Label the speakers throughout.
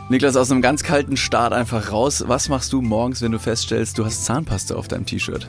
Speaker 1: Niklas, aus einem ganz kalten Start einfach raus. Was machst du morgens, wenn du feststellst, du hast Zahnpasta auf deinem T-Shirt?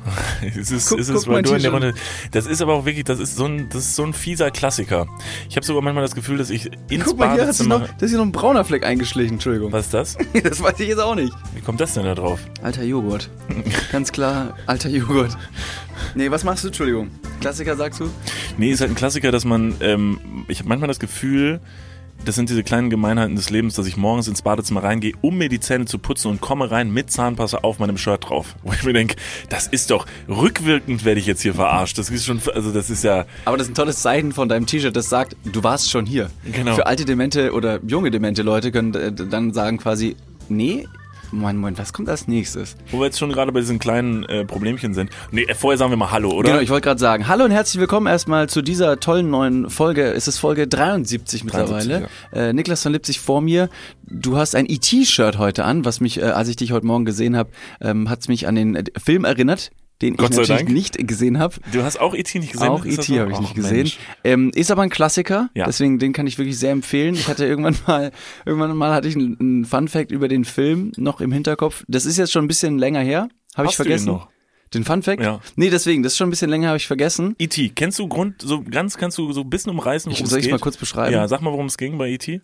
Speaker 2: Das ist aber auch wirklich, das ist so ein fieser Klassiker. Ich habe sogar manchmal das Gefühl, dass ich ins Badezimmer...
Speaker 1: Da ist hier noch ein brauner Fleck eingeschlichen, Entschuldigung.
Speaker 2: Was ist das?
Speaker 1: Das weiß ich jetzt auch nicht.
Speaker 2: Wie kommt das denn da drauf?
Speaker 1: Alter Joghurt. Ganz klar, alter Joghurt. Nee, was machst du? Entschuldigung. Klassiker, sagst du?
Speaker 2: Nee, ist halt ein Klassiker, dass man... ich habe manchmal das Gefühl... Das sind diese kleinen Gemeinheiten des Lebens, dass ich morgens ins Badezimmer reingehe, um mir die Zähne zu putzen und komme rein mit Zahnpasta auf meinem Shirt drauf. Wo ich mir denke, das ist doch, rückwirkend werde ich jetzt hier verarscht. Das ist schon, also das ist ja...
Speaker 1: Aber das ist ein tolles Zeichen von deinem T-Shirt, das sagt, du warst schon hier.
Speaker 2: Genau.
Speaker 1: Für alte demente oder junge demente Leute können dann sagen quasi, nee, Moment, was kommt als nächstes?
Speaker 2: Wo wir jetzt schon gerade bei diesen kleinen Problemchen sind. Nee, vorher sagen wir mal Hallo, oder?
Speaker 1: Genau, ich wollte gerade sagen, hallo und herzlich willkommen erstmal zu dieser tollen neuen Folge. Es ist Folge 73 mittlerweile.
Speaker 2: 73, ja.
Speaker 1: Niklas von Lipzig vor mir. Du hast ein E.T.-Shirt heute an, was mich, als ich dich heute Morgen gesehen habe, hat es mich an den Film erinnert, den ich natürlich nicht gesehen habe.
Speaker 2: Du hast auch E.T. nicht gesehen?
Speaker 1: Auch E.T. habe ich nicht gesehen. Ist aber ein Klassiker, deswegen den kann ich wirklich sehr empfehlen. Ich hatte irgendwann mal hatte ich einen Fun-Fact über den Film noch im Hinterkopf. Das ist jetzt schon ein bisschen länger her, habe ich vergessen.
Speaker 2: Du ihn noch?
Speaker 1: Den Fun-Fact?
Speaker 2: Ja.
Speaker 1: Nee, deswegen, das ist schon ein bisschen länger, habe ich vergessen.
Speaker 2: E.T., kannst du so ein bisschen umreißen, worum es geht?
Speaker 1: Soll ich mal kurz beschreiben?
Speaker 2: Ja, sag mal, worum es ging bei E.T.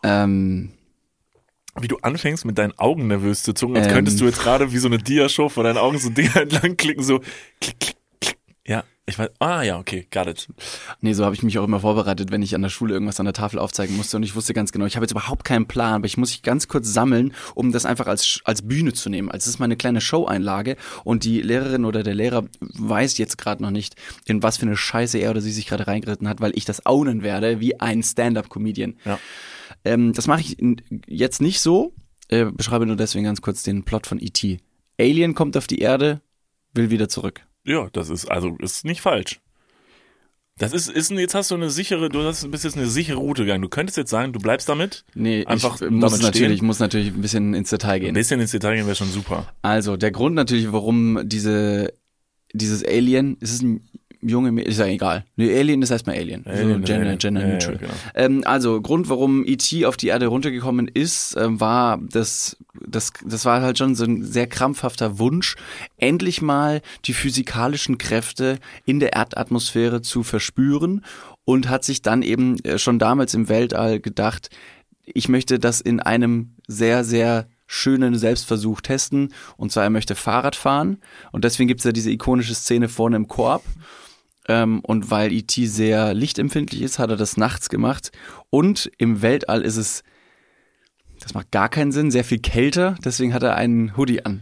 Speaker 2: Wie du anfängst, mit deinen Augen nervös zu zucken, als könntest du jetzt gerade wie so eine Dia-Show vor deinen Augen so Dinger entlang klicken, so klick, klick, klick. Ja, ich weiß, okay, got it.
Speaker 1: Nee, so habe ich mich auch immer vorbereitet, wenn ich an der Schule irgendwas an der Tafel aufzeigen musste und ich wusste ganz genau, ich habe jetzt überhaupt keinen Plan, aber ich muss mich ganz kurz sammeln, um das einfach als Bühne zu nehmen. Also es ist meine kleine Show-Einlage und die Lehrerin oder der Lehrer weiß jetzt gerade noch nicht, in was für eine Scheiße er oder sie sich gerade reingeritten hat, weil ich das ownen werde wie ein Stand-Up-Comedian.
Speaker 2: Ja.
Speaker 1: Das mache ich jetzt nicht so. Beschreibe nur deswegen ganz kurz den Plot von E.T. Alien kommt auf die Erde, will wieder zurück.
Speaker 2: Ja, das ist nicht falsch. Das ist jetzt hast du bist jetzt eine sichere Route gegangen. Du könntest jetzt sagen, du bleibst damit.
Speaker 1: Nee,
Speaker 2: einfach
Speaker 1: ich muss natürlich ein bisschen ins Detail gehen.
Speaker 2: Ein bisschen ins Detail gehen wäre schon super.
Speaker 1: Also, der Grund natürlich, warum dieses Alien, ist es ein junge, ist ja egal. Nee, Alien ist erstmal Alien. So Gender neutral.
Speaker 2: Ja, genau.
Speaker 1: Also, Grund, warum E.T. auf die Erde runtergekommen ist, war das war halt schon so ein sehr krampfhafter Wunsch, endlich mal die physikalischen Kräfte in der Erdatmosphäre zu verspüren und hat sich dann eben schon damals im Weltall gedacht, ich möchte das in einem sehr, sehr schönen Selbstversuch testen, und zwar er möchte Fahrrad fahren und deswegen gibt's ja diese ikonische Szene vorne im Korb. Und weil E.T. sehr lichtempfindlich ist, hat er das nachts gemacht. Und im Weltall ist es, das macht gar keinen Sinn, sehr viel kälter. Deswegen hat er einen Hoodie an.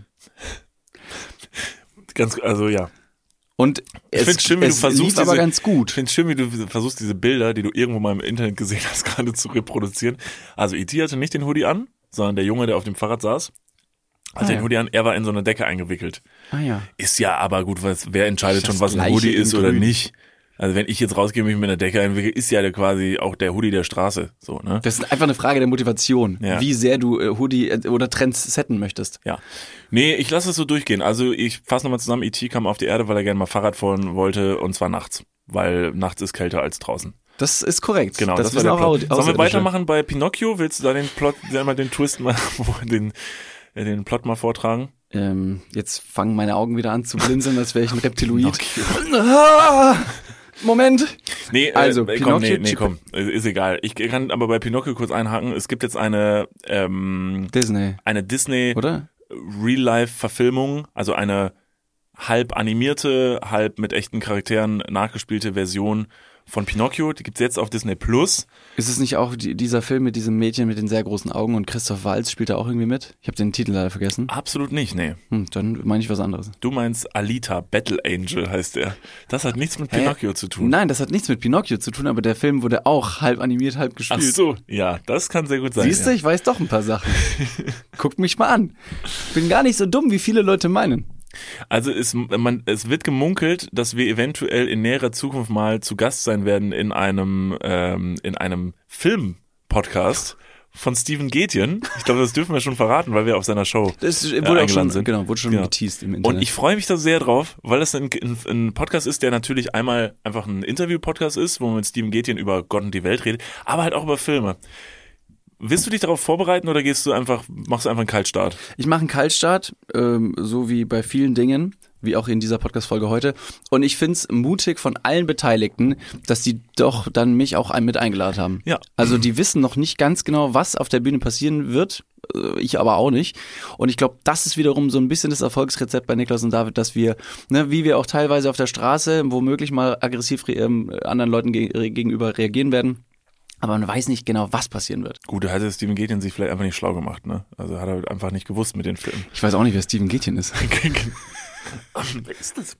Speaker 2: Ja.
Speaker 1: Und es lief aber ganz gut.
Speaker 2: Ich finde es schön, wie du versuchst, diese Bilder, die du irgendwo mal im Internet gesehen hast, gerade zu reproduzieren. Also E.T. hatte nicht den Hoodie an, sondern der Junge, der auf dem Fahrrad saß, hatte den Hoodie an, er war in so eine Decke eingewickelt.
Speaker 1: Ah ja.
Speaker 2: Ist ja aber gut, wer entscheidet schon, was ein Hoodie ist oder nicht. Also wenn ich jetzt rausgehe und mich mit einer Decke einwickle, ist ja quasi auch der Hoodie der Straße. So, ne?
Speaker 1: Das ist einfach eine Frage der Motivation, wie sehr du Hoodie oder Trends setten möchtest.
Speaker 2: Ja. Nee, ich lasse es so durchgehen. Also ich fasse nochmal zusammen, E.T. kam auf die Erde, weil er gerne mal Fahrrad fahren wollte, und zwar nachts. Weil nachts ist kälter als draußen.
Speaker 1: Das ist korrekt.
Speaker 2: Genau, das war der Plot. Sollen wir weitermachen bei Pinocchio? Willst du da den Plot, den Twist mal, den Plot mal vortragen?
Speaker 1: Jetzt fangen meine Augen wieder an zu blinzeln, als wäre ich ein Reptiloid. Moment.
Speaker 2: Nee,
Speaker 1: also
Speaker 2: Pinocchio, komm, ist egal. Ich kann aber bei Pinocchio kurz einhaken. Es gibt jetzt eine Disney
Speaker 1: oder?
Speaker 2: Real-Life-Verfilmung, also eine halb animierte, halb mit echten Charakteren nachgespielte Version von Pinocchio. Die gibt's jetzt auf Disney Plus.
Speaker 1: Ist es nicht auch dieser Film mit diesem Mädchen mit den sehr großen Augen und Christoph Waltz spielt da auch irgendwie mit? Ich habe den Titel leider vergessen.
Speaker 2: Absolut nicht, nee.
Speaker 1: Dann meine ich was anderes.
Speaker 2: Du meinst Alita, Battle Angel heißt der. Das hat nichts mit Pinocchio zu tun.
Speaker 1: Nein, das hat nichts mit Pinocchio zu tun, aber der Film wurde auch halb animiert, halb gespielt.
Speaker 2: Ach so, ja, das kann sehr gut sein.
Speaker 1: Siehst du, ich weiß doch ein paar Sachen. Guckt mich mal an. Bin gar nicht so dumm, wie viele Leute meinen.
Speaker 2: Also es wird gemunkelt, dass wir eventuell in näherer Zukunft mal zu Gast sein werden in einem Film-Podcast von Steven Gätjen. Ich glaube, das dürfen wir schon verraten, weil wir auf seiner Show eingeladen sind.
Speaker 1: Genau, wurde schon geteased im Internet.
Speaker 2: Und ich freue mich da sehr drauf, weil das ein Podcast ist, der natürlich einmal einfach ein Interview-Podcast ist, wo man mit Steven Gätjen über Gott und die Welt redet, aber halt auch über Filme. Willst du dich darauf vorbereiten oder machst du einfach einen Kaltstart?
Speaker 1: Ich mache einen Kaltstart, so wie bei vielen Dingen, wie auch in dieser Podcast-Folge heute. Und ich find's mutig von allen Beteiligten, dass die doch dann mich auch mit eingeladen haben.
Speaker 2: Ja.
Speaker 1: Also die wissen noch nicht ganz genau, was auf der Bühne passieren wird. Ich aber auch nicht. Und ich glaube, das ist wiederum so ein bisschen das Erfolgsrezept bei Niklas und David, dass wir, wie wir auch teilweise auf der Straße womöglich mal aggressiv anderen Leuten gegenüber reagieren werden. Aber man weiß nicht genau, was passieren wird.
Speaker 2: Gut, da hätte Steven Gätjen sich vielleicht einfach nicht schlau gemacht, ne? Also hat er einfach nicht gewusst mit den Filmen.
Speaker 1: Ich weiß auch nicht, wer Steven Gätjen ist.
Speaker 2: Wer ist das?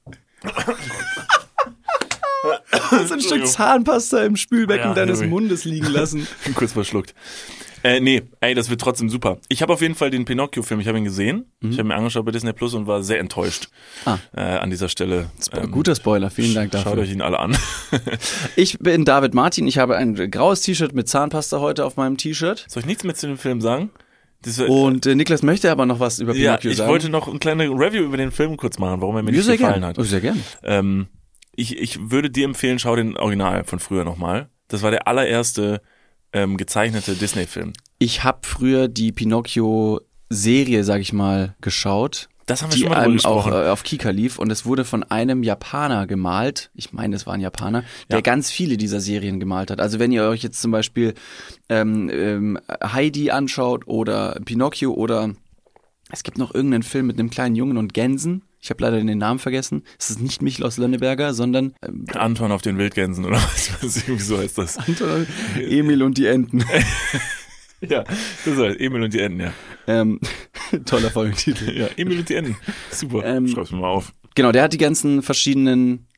Speaker 1: So ein Stück Zahnpasta im Spülbecken deines Mundes liegen lassen.
Speaker 2: Kurz verschluckt. Das wird trotzdem super. Ich habe auf jeden Fall den Pinocchio-Film, ich habe ihn gesehen. Ich habe mir angeschaut bei Disney Plus und war sehr enttäuscht an dieser Stelle.
Speaker 1: Guter Spoiler, vielen Dank dafür.
Speaker 2: Schaut euch ihn alle an.
Speaker 1: Ich bin David Martin, ich habe ein graues T-Shirt mit Zahnpasta heute auf meinem T-Shirt.
Speaker 2: Soll ich nichts mehr zu dem Film sagen?
Speaker 1: Und Niklas möchte aber noch was über Pinocchio sagen.
Speaker 2: Ich wollte noch eine kleine Review über den Film kurz machen, warum er mir nicht gefallen hat.
Speaker 1: Sehr gerne.
Speaker 2: Ich würde dir empfehlen, schau den Original von früher nochmal. Das war der allererste gezeichnete Disney-Film.
Speaker 1: Ich habe früher die Pinocchio-Serie, sag ich mal, geschaut.
Speaker 2: Das haben wir schon mal drüber gesprochen.
Speaker 1: Auch auf Kika lief und es wurde von einem Japaner gemalt. Ich meine, es war ein Japaner, der ganz viele dieser Serien gemalt hat. Also wenn ihr euch jetzt zum Beispiel Heidi anschaut oder Pinocchio oder es gibt noch irgendeinen Film mit einem kleinen Jungen und Gänsen. Ich habe leider den Namen vergessen. Es ist nicht Michel Lönneberger, sondern
Speaker 2: Anton auf den Wildgänsen oder was irgendwie so heißt das.
Speaker 1: Anton, Emil und die Enten.
Speaker 2: Ja, das heißt Emil und die Enten, ja.
Speaker 1: Toller Folgentitel.
Speaker 2: Ja, Emil und die Enten. Super, schreib's mir mal auf.
Speaker 1: Genau, der hat die ganzen verschiedenen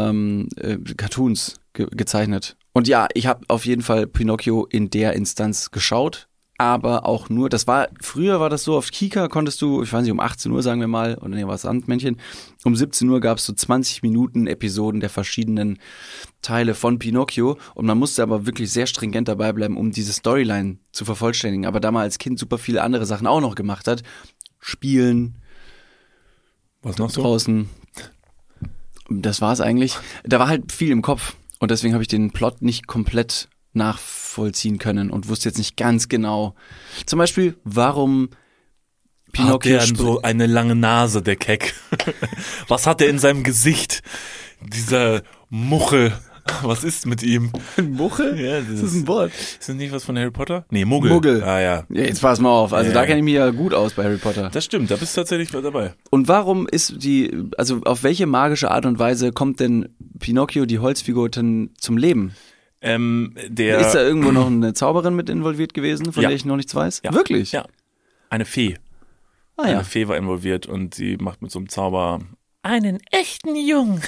Speaker 1: Cartoons gezeichnet. Und ja, ich habe auf jeden Fall Pinocchio in der Instanz geschaut. Aber auch nur, früher war das so, auf Kika konntest du, ich weiß nicht, um 18 Uhr sagen wir mal, oder nee, war es Sandmännchen, um 17 Uhr gab es so 20 Minuten Episoden der verschiedenen Teile von Pinocchio und man musste aber wirklich sehr stringent dabei bleiben, um diese Storyline zu vervollständigen. Aber da man als Kind super viele andere Sachen auch noch gemacht hat, spielen,
Speaker 2: was noch so?
Speaker 1: Draußen, das war's eigentlich. Da war halt viel im Kopf und deswegen habe ich den Plot nicht komplett nachvollziehen können und wusste jetzt nicht ganz genau. Zum Beispiel, warum Pinocchio
Speaker 2: hat der so eine lange Nase, der Keck? Was hat er in seinem Gesicht? Dieser Muchel. Was ist mit ihm?
Speaker 1: Ein Muchel?
Speaker 2: Ja,
Speaker 1: das ist ein Wort.
Speaker 2: Ist das nicht was von Harry Potter? Nee, Muggel.
Speaker 1: Muggel.
Speaker 2: Ah ja.
Speaker 1: Ja, jetzt pass mal auf. Also da kenne ich mich ja gut aus bei Harry Potter.
Speaker 2: Das stimmt, da bist du tatsächlich dabei.
Speaker 1: Und warum ist auf welche magische Art und Weise kommt denn Pinocchio, die Holzfigur, denn zum Leben? Ist da irgendwo noch eine Zauberin mit involviert gewesen, von der ich noch nichts weiß?
Speaker 2: Ja.
Speaker 1: Wirklich?
Speaker 2: Ja. Eine Fee. Eine Fee war involviert und sie macht mit so einem Zauber einen echten Jungen.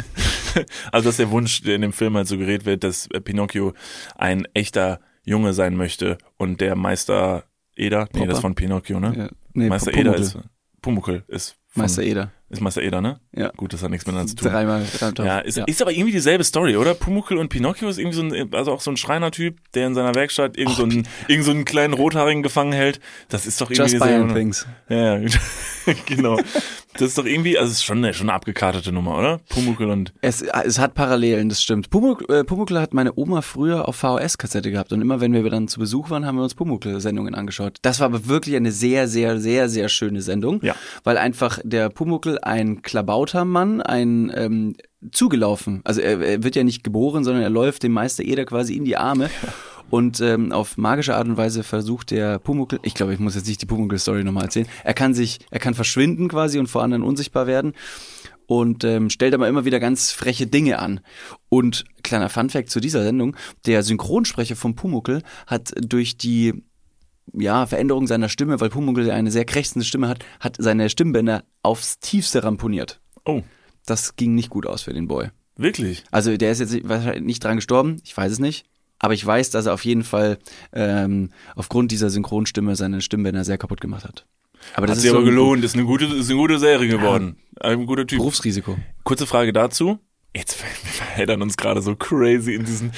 Speaker 2: Also das ist der Wunsch, der in dem Film halt suggeriert wird, dass Pinocchio ein echter Junge sein möchte und der Meister Eder, nee, das ist von Pinocchio, ne? Ja. Nee, Meister Eder ist Pumuckl ist
Speaker 1: Meister Eder.
Speaker 2: Ist Meister Eder, ne?
Speaker 1: Ja.
Speaker 2: Gut, das hat nichts miteinander zu tun.
Speaker 1: Dreimal.
Speaker 2: Ja, ist aber irgendwie dieselbe Story, oder? Pumuckl und Pinocchio ist irgendwie auch so ein Schreinertyp, der in seiner Werkstatt irgend so einen kleinen Rothaarigen gefangen hält. Das ist doch irgendwie
Speaker 1: Just Bayern Things.
Speaker 2: Ja, genau. Das ist doch irgendwie, also es ist schon eine abgekartete Nummer, oder? Pumuckl und... Es
Speaker 1: hat Parallelen, das stimmt. Pumuckl hat meine Oma früher auf VHS-Kassette gehabt und immer wenn wir dann zu Besuch waren, haben wir uns Pumuckl-Sendungen angeschaut. Das war aber wirklich eine sehr, sehr, sehr, sehr schöne Sendung, weil einfach der Pumuckl ein Klabautermann, ein zugelaufen, also er wird ja nicht geboren, sondern er läuft dem Meister Eder quasi in die Arme. Und auf magische Art und Weise versucht der Pumuckl, ich glaube, ich muss jetzt nicht die Pumuckl-Story nochmal erzählen, er kann verschwinden quasi und vor anderen unsichtbar werden und stellt aber immer wieder ganz freche Dinge an. Und kleiner Funfact zu dieser Sendung, der Synchronsprecher von Pumuckl hat durch die Veränderung seiner Stimme, weil Pumuckl eine sehr krächzende Stimme hat seine Stimmbänder aufs Tiefste ramponiert.
Speaker 2: Oh.
Speaker 1: Das ging nicht gut aus für den Boy.
Speaker 2: Wirklich?
Speaker 1: Also der ist jetzt wahrscheinlich nicht dran gestorben, ich weiß es nicht. Aber ich weiß, dass er auf jeden Fall aufgrund dieser Synchronstimme seine Stimmbänder sehr kaputt gemacht hat. Aber das
Speaker 2: hat sich aber gelohnt, ist eine gute Serie geworden. Ein guter Typ.
Speaker 1: Berufsrisiko.
Speaker 2: Kurze Frage dazu. Jetzt verheddern uns gerade so crazy in diesen,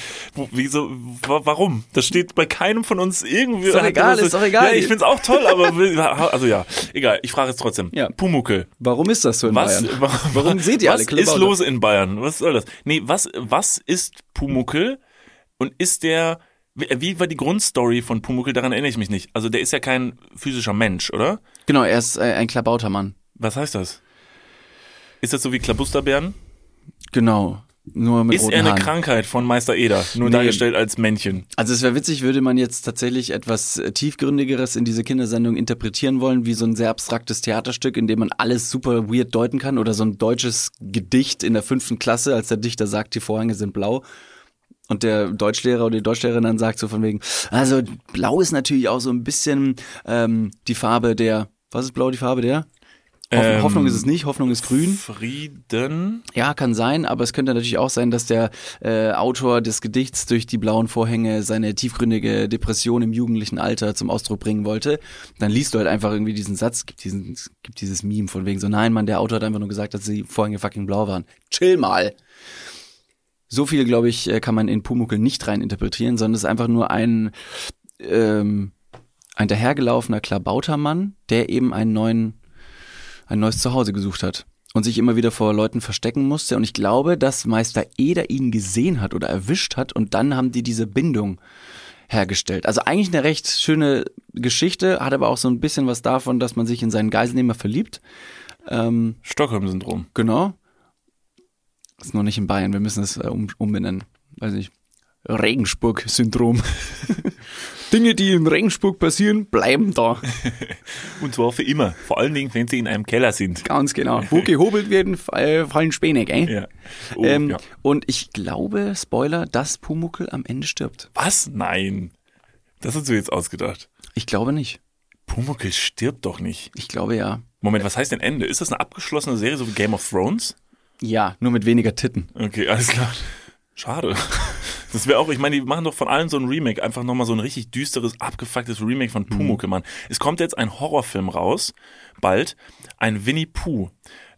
Speaker 2: warum? Das steht bei keinem von uns irgendwie.
Speaker 1: Ist doch egal.
Speaker 2: Ja, ich find's auch toll, aber, also ja, egal, ich frage es trotzdem. Ja. Pumuckl.
Speaker 1: Warum ist das so in Bayern? Warum seht ihr alle
Speaker 2: Klabauter? Was ist los in Bayern? Was soll das? Nee, was ist Pumuckl und ist der Wie war die Grundstory von Pumuckl? Daran erinnere ich mich nicht. Also der ist ja kein physischer Mensch, oder?
Speaker 1: Genau, er ist ein Klabautermann.
Speaker 2: Was heißt das? Ist das so wie Klabusterbären?
Speaker 1: Genau, nur mit
Speaker 2: Ist
Speaker 1: roten
Speaker 2: er eine
Speaker 1: Haaren.
Speaker 2: Krankheit von Meister Eder, nur
Speaker 1: Nee.
Speaker 2: dargestellt als Männchen?
Speaker 1: Also es wäre witzig, würde man jetzt tatsächlich etwas tiefgründigeres in diese Kindersendung interpretieren wollen, wie so ein sehr abstraktes Theaterstück, in dem man alles super weird deuten kann, oder so ein deutsches Gedicht in der 5. Klasse, als der Dichter sagt, die Vorhänge sind blau. Und der Deutschlehrer oder die Deutschlehrerin dann sagt so von wegen, also blau ist natürlich auch so ein bisschen die Farbe der, was ist blau die Farbe der? Hoffnung ist es nicht, Hoffnung ist grün.
Speaker 2: Frieden?
Speaker 1: Ja, kann sein, aber es könnte natürlich auch sein, dass der Autor des Gedichts durch die blauen Vorhänge seine tiefgründige Depression im jugendlichen Alter zum Ausdruck bringen wollte. Dann liest du halt einfach irgendwie diesen Satz, gibt dieses Meme von wegen so, nein, Mann, der Autor hat einfach nur gesagt, dass die Vorhänge fucking blau waren. Chill mal! So viel, glaube ich, kann man in Pumuckl nicht rein interpretieren, sondern es ist einfach nur ein dahergelaufener Klabautermann, der eben ein neues Zuhause gesucht hat und sich immer wieder vor Leuten verstecken musste. Und ich glaube, dass Meister Eder ihn gesehen hat oder erwischt hat und dann haben die diese Bindung hergestellt. Also eigentlich eine recht schöne Geschichte, hat aber auch so ein bisschen was davon, dass man sich in seinen Geiselnehmer verliebt.
Speaker 2: Stockholm-Syndrom.
Speaker 1: Genau. Ist noch nicht in Bayern, wir müssen es umbenennen. Weiß nicht. Regensburg-Syndrom. Dinge, die in Regensburg passieren, bleiben da.
Speaker 2: Und zwar für immer. Vor allen Dingen, wenn sie in einem Keller sind.
Speaker 1: Ganz genau. Wo gehobelt werden, fallen Späne, gell?
Speaker 2: Ja. Oh, ja.
Speaker 1: Und ich glaube, Spoiler, dass Pumuckl am Ende stirbt.
Speaker 2: Was? Nein. Das hast du jetzt ausgedacht.
Speaker 1: Ich glaube nicht.
Speaker 2: Pumuckl stirbt doch nicht.
Speaker 1: Ich glaube ja.
Speaker 2: Moment, was heißt denn Ende? Ist das eine abgeschlossene Serie, so wie Game of Thrones?
Speaker 1: Ja, nur mit weniger Titten.
Speaker 2: Okay, alles klar. Schade. Das wäre auch, ich meine, die machen doch von allem so ein Remake, einfach nochmal so ein richtig düsteres, abgefucktes Remake von Pumuckl, Mann. Es kommt jetzt ein Horrorfilm raus, bald, ein Winnie Pooh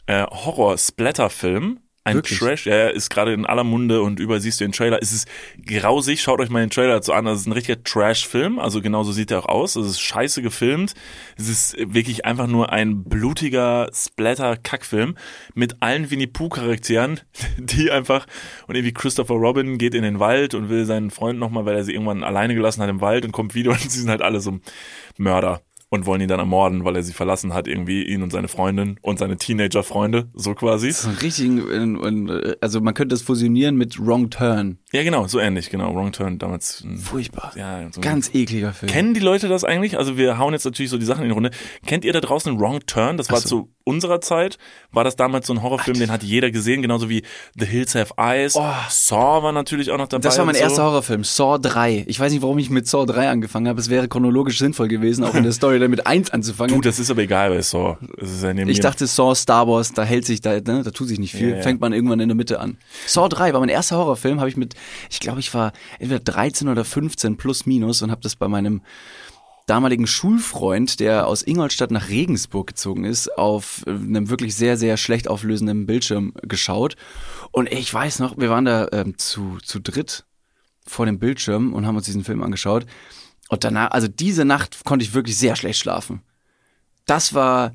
Speaker 2: Horror-Splatter-Film. Ein
Speaker 1: Wirklich?
Speaker 2: Trash, der ist gerade in aller Munde und überall siehst du den Trailer. Es ist grausig, schaut euch mal den Trailer dazu an. Das ist ein richtiger Trash-Film, also genauso sieht er auch aus. Es ist scheiße gefilmt. Es ist wirklich einfach nur ein blutiger Splatter-Kackfilm mit allen Winnie-Pooh-Charakteren, die einfach, und irgendwie Christopher Robin geht in den Wald und will seinen Freund nochmal, weil er sie irgendwann alleine gelassen hat im Wald und kommt wieder und sie sind halt alle so Mörder. Und wollen ihn dann ermorden, weil er sie verlassen hat, irgendwie ihn und seine Freundin und seine Teenager-Freunde, so quasi.
Speaker 1: Das ist ein richtigen, also man könnte das fusionieren mit Wrong Turn.
Speaker 2: Ja, genau, so ähnlich, genau. Wrong Turn damals.
Speaker 1: Furchtbar.
Speaker 2: Ja, so
Speaker 1: Ganz ekliger Film.
Speaker 2: Kennen die Leute das eigentlich? Also wir hauen jetzt natürlich so die Sachen in die Runde. Kennt ihr da draußen Wrong Turn? Das war zu unserer Zeit, war das damals so ein Horrorfilm, den hat jeder gesehen, genauso wie The Hills Have Eyes.
Speaker 1: Oh.
Speaker 2: Saw war natürlich auch noch dabei.
Speaker 1: Das war mein
Speaker 2: und so.
Speaker 1: erster Horrorfilm, Saw 3. Ich weiß nicht, warum ich mit Saw 3 angefangen habe. Es wäre chronologisch sinnvoll gewesen, auch in der Story dann mit 1 anzufangen.
Speaker 2: Du, das ist aber egal bei Saw. Das ist ja neben
Speaker 1: Ich
Speaker 2: mir.
Speaker 1: dachte, Saw, Star Wars, da hält sich, da tut sich nicht viel.
Speaker 2: Ja, ja.
Speaker 1: Fängt man irgendwann in der Mitte an. Saw 3 war mein erster Horrorfilm, habe ich mit, ich glaube, ich war entweder 13 oder 15 plus minus und habe das bei meinem damaligen Schulfreund, der aus Ingolstadt nach Regensburg gezogen ist, auf einem wirklich sehr, sehr schlecht auflösenden Bildschirm geschaut. Und ich weiß noch, wir waren da zu dritt vor dem Bildschirm und haben uns diesen Film angeschaut. Und danach, also diese Nacht konnte ich wirklich sehr schlecht schlafen. Das war,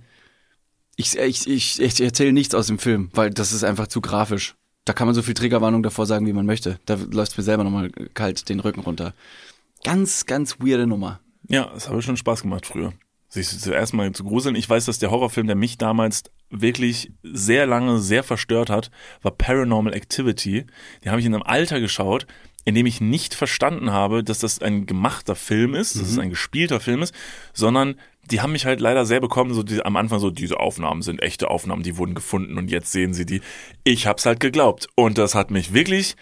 Speaker 1: ich erzähle nichts aus dem Film, weil das ist einfach zu grafisch. Da kann man so viel Triggerwarnung davor sagen, wie man möchte. Da läuft mir selber nochmal kalt den Rücken runter. Ganz, ganz weirde Nummer.
Speaker 2: Ja, das habe schon Spaß gemacht früher. Sich zuerst mal zu gruseln. Ich weiß, dass der Horrorfilm, der mich damals wirklich sehr lange sehr verstört hat, war Paranormal Activity. Den habe ich in einem Alter geschaut, in dem ich nicht verstanden habe, dass das ein gemachter Film ist, dass es ein gespielter Film ist, sondern die haben mich halt leider sehr bekommen, so am Anfang so, diese Aufnahmen sind echte Aufnahmen, die wurden gefunden und jetzt sehen sie die. Ich hab's halt geglaubt und das hat mich wirklich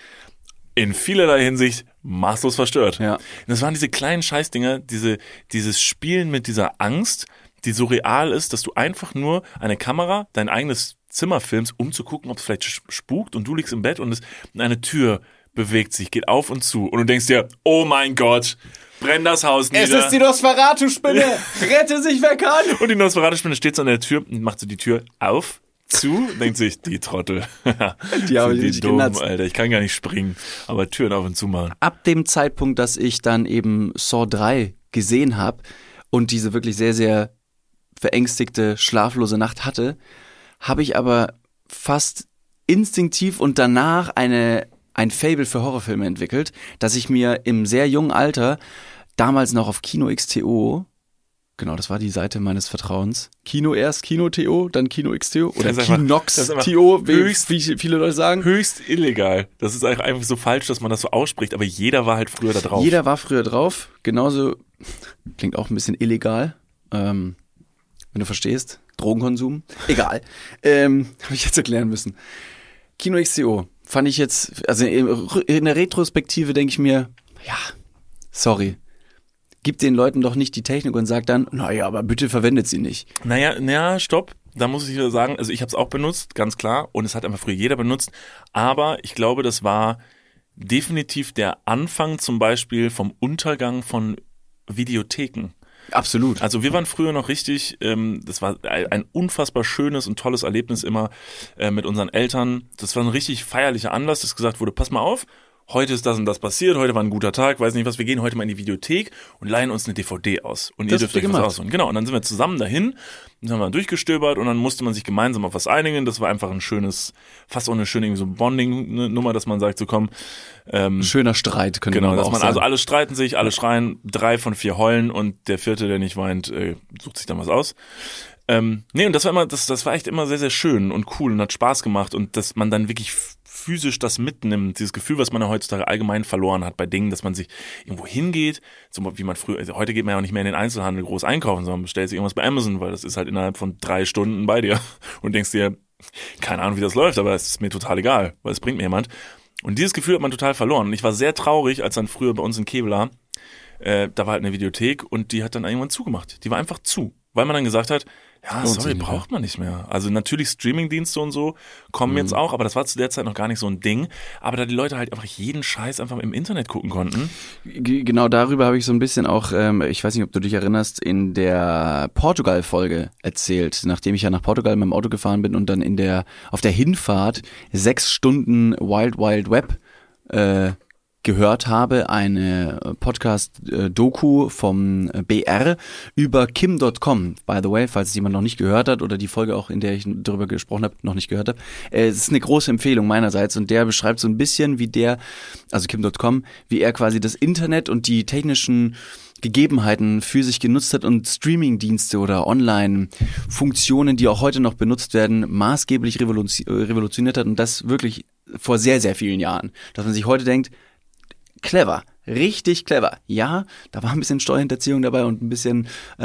Speaker 2: in vielerlei Hinsicht maßlos verstört.
Speaker 1: Ja.
Speaker 2: Das waren diese kleinen Scheißdinger, dieses Spielen mit dieser Angst, die so real ist, dass du einfach nur eine Kamera, dein eigenes Zimmer filmst, um zu gucken, ob es vielleicht spukt und du liegst im Bett und eine Tür bewegt sich, geht auf und zu und du denkst dir, oh mein Gott, brenn das Haus nieder.
Speaker 1: Es ist die Nosferatu-Spinne! Rette sich, wer kann!
Speaker 2: Und die Nosferatu-Spinne steht so an der Tür und macht so die Tür auf, zu, denkt sich, die Trottel.
Speaker 1: Die haben
Speaker 2: Sind
Speaker 1: richtig
Speaker 2: dumm,
Speaker 1: genatzt.
Speaker 2: Alter, ich kann gar nicht springen, aber Türen auf und zu machen.
Speaker 1: Ab dem Zeitpunkt, dass ich dann eben Saw 3 gesehen habe und diese wirklich sehr, sehr verängstigte, schlaflose Nacht hatte, habe ich aber fast instinktiv und danach eine ein Faible für Horrorfilme entwickelt, dass ich mir im sehr jungen Alter, damals noch auf Kino XTO, genau, das war die Seite meines Vertrauens. Kino erst, Kino.to, dann Kino XTO oder Kinox.to, wie viele Leute sagen.
Speaker 2: Höchst illegal. Das ist einfach so falsch, dass man das so ausspricht, aber jeder war halt früher da drauf.
Speaker 1: Jeder war früher drauf, genauso, klingt auch ein bisschen illegal, wenn du verstehst, Drogenkonsum, egal, habe ich jetzt erklären müssen. Kino XTO fand ich jetzt, also in der Retrospektive denke ich mir, ja, sorry. Gib den Leuten doch nicht die Technik und sag dann, naja, aber bitte verwendet sie nicht.
Speaker 2: Naja, stopp. Da muss ich wieder sagen, also ich habe es auch benutzt, ganz klar. Und es hat einfach früher jeder benutzt. Aber ich glaube, das war definitiv der Anfang zum Beispiel vom Untergang von Videotheken.
Speaker 1: Absolut.
Speaker 2: Also wir waren früher noch richtig, das war ein unfassbar schönes und tolles Erlebnis immer mit unseren Eltern. Das war ein richtig feierlicher Anlass, dass gesagt wurde, pass mal auf. Heute ist das und das passiert, heute war ein guter Tag, weiß nicht was, wir gehen heute mal in die Videothek und leihen uns eine DVD aus. Und ihr dürft euch was aussuchen. Genau, und dann sind wir zusammen dahin, dann haben wir durchgestöbert und dann musste man sich gemeinsam auf was einigen. Das war einfach ein schönes, fast auch eine schöne irgendwie so Bonding-Nummer, dass man sagt, so komm.
Speaker 1: Schöner Streit, könnte man auch sagen.
Speaker 2: Genau, also alle streiten sich, alle schreien, 3 von 4 heulen und der 4., der nicht weint, sucht sich dann was aus. Nee, und das war echt immer sehr, sehr schön und cool und hat Spaß gemacht und dass man dann wirklich physisch das mitnimmt, dieses Gefühl, was man ja heutzutage allgemein verloren hat bei Dingen, dass man sich irgendwo hingeht, so wie man früher, also heute geht man ja auch nicht mehr in den Einzelhandel groß einkaufen, sondern bestellt sich irgendwas bei Amazon, weil das ist halt innerhalb von 3 Stunden bei dir und denkst dir, keine Ahnung, wie das läuft, aber es ist mir total egal, weil es bringt mir jemand. Und dieses Gefühl hat man total verloren. Und ich war sehr traurig, als dann früher bei uns in Kevelaer, da war halt eine Videothek und die hat dann irgendwann zugemacht. Die war einfach zu, weil man dann gesagt hat, ja, sorry, braucht man nicht mehr. Also natürlich Streamingdienste und so kommen jetzt auch, aber das war zu der Zeit noch gar nicht so ein Ding. Aber da die Leute halt einfach jeden Scheiß einfach im Internet gucken konnten.
Speaker 1: Genau darüber habe ich so ein bisschen auch, ich weiß nicht, ob du dich erinnerst, in der Portugal-Folge erzählt, nachdem ich ja nach Portugal mit dem Auto gefahren bin und dann auf der Hinfahrt 6 Stunden Wild Wild Web gehört habe, eine Podcast-Doku vom BR über Kim.com. By the way, falls es jemand noch nicht gehört hat oder die Folge auch, in der ich darüber gesprochen habe, noch nicht gehört hat. Es ist eine große Empfehlung meinerseits und der beschreibt so ein bisschen, wie also Kim.com, wie er quasi das Internet und die technischen Gegebenheiten für sich genutzt hat und Streaming-Dienste oder Online-Funktionen, die auch heute noch benutzt werden, maßgeblich revolutioniert hat und das wirklich vor sehr, sehr vielen Jahren. Dass man sich heute denkt, clever, richtig clever. Ja, da war ein bisschen Steuerhinterziehung dabei und ein bisschen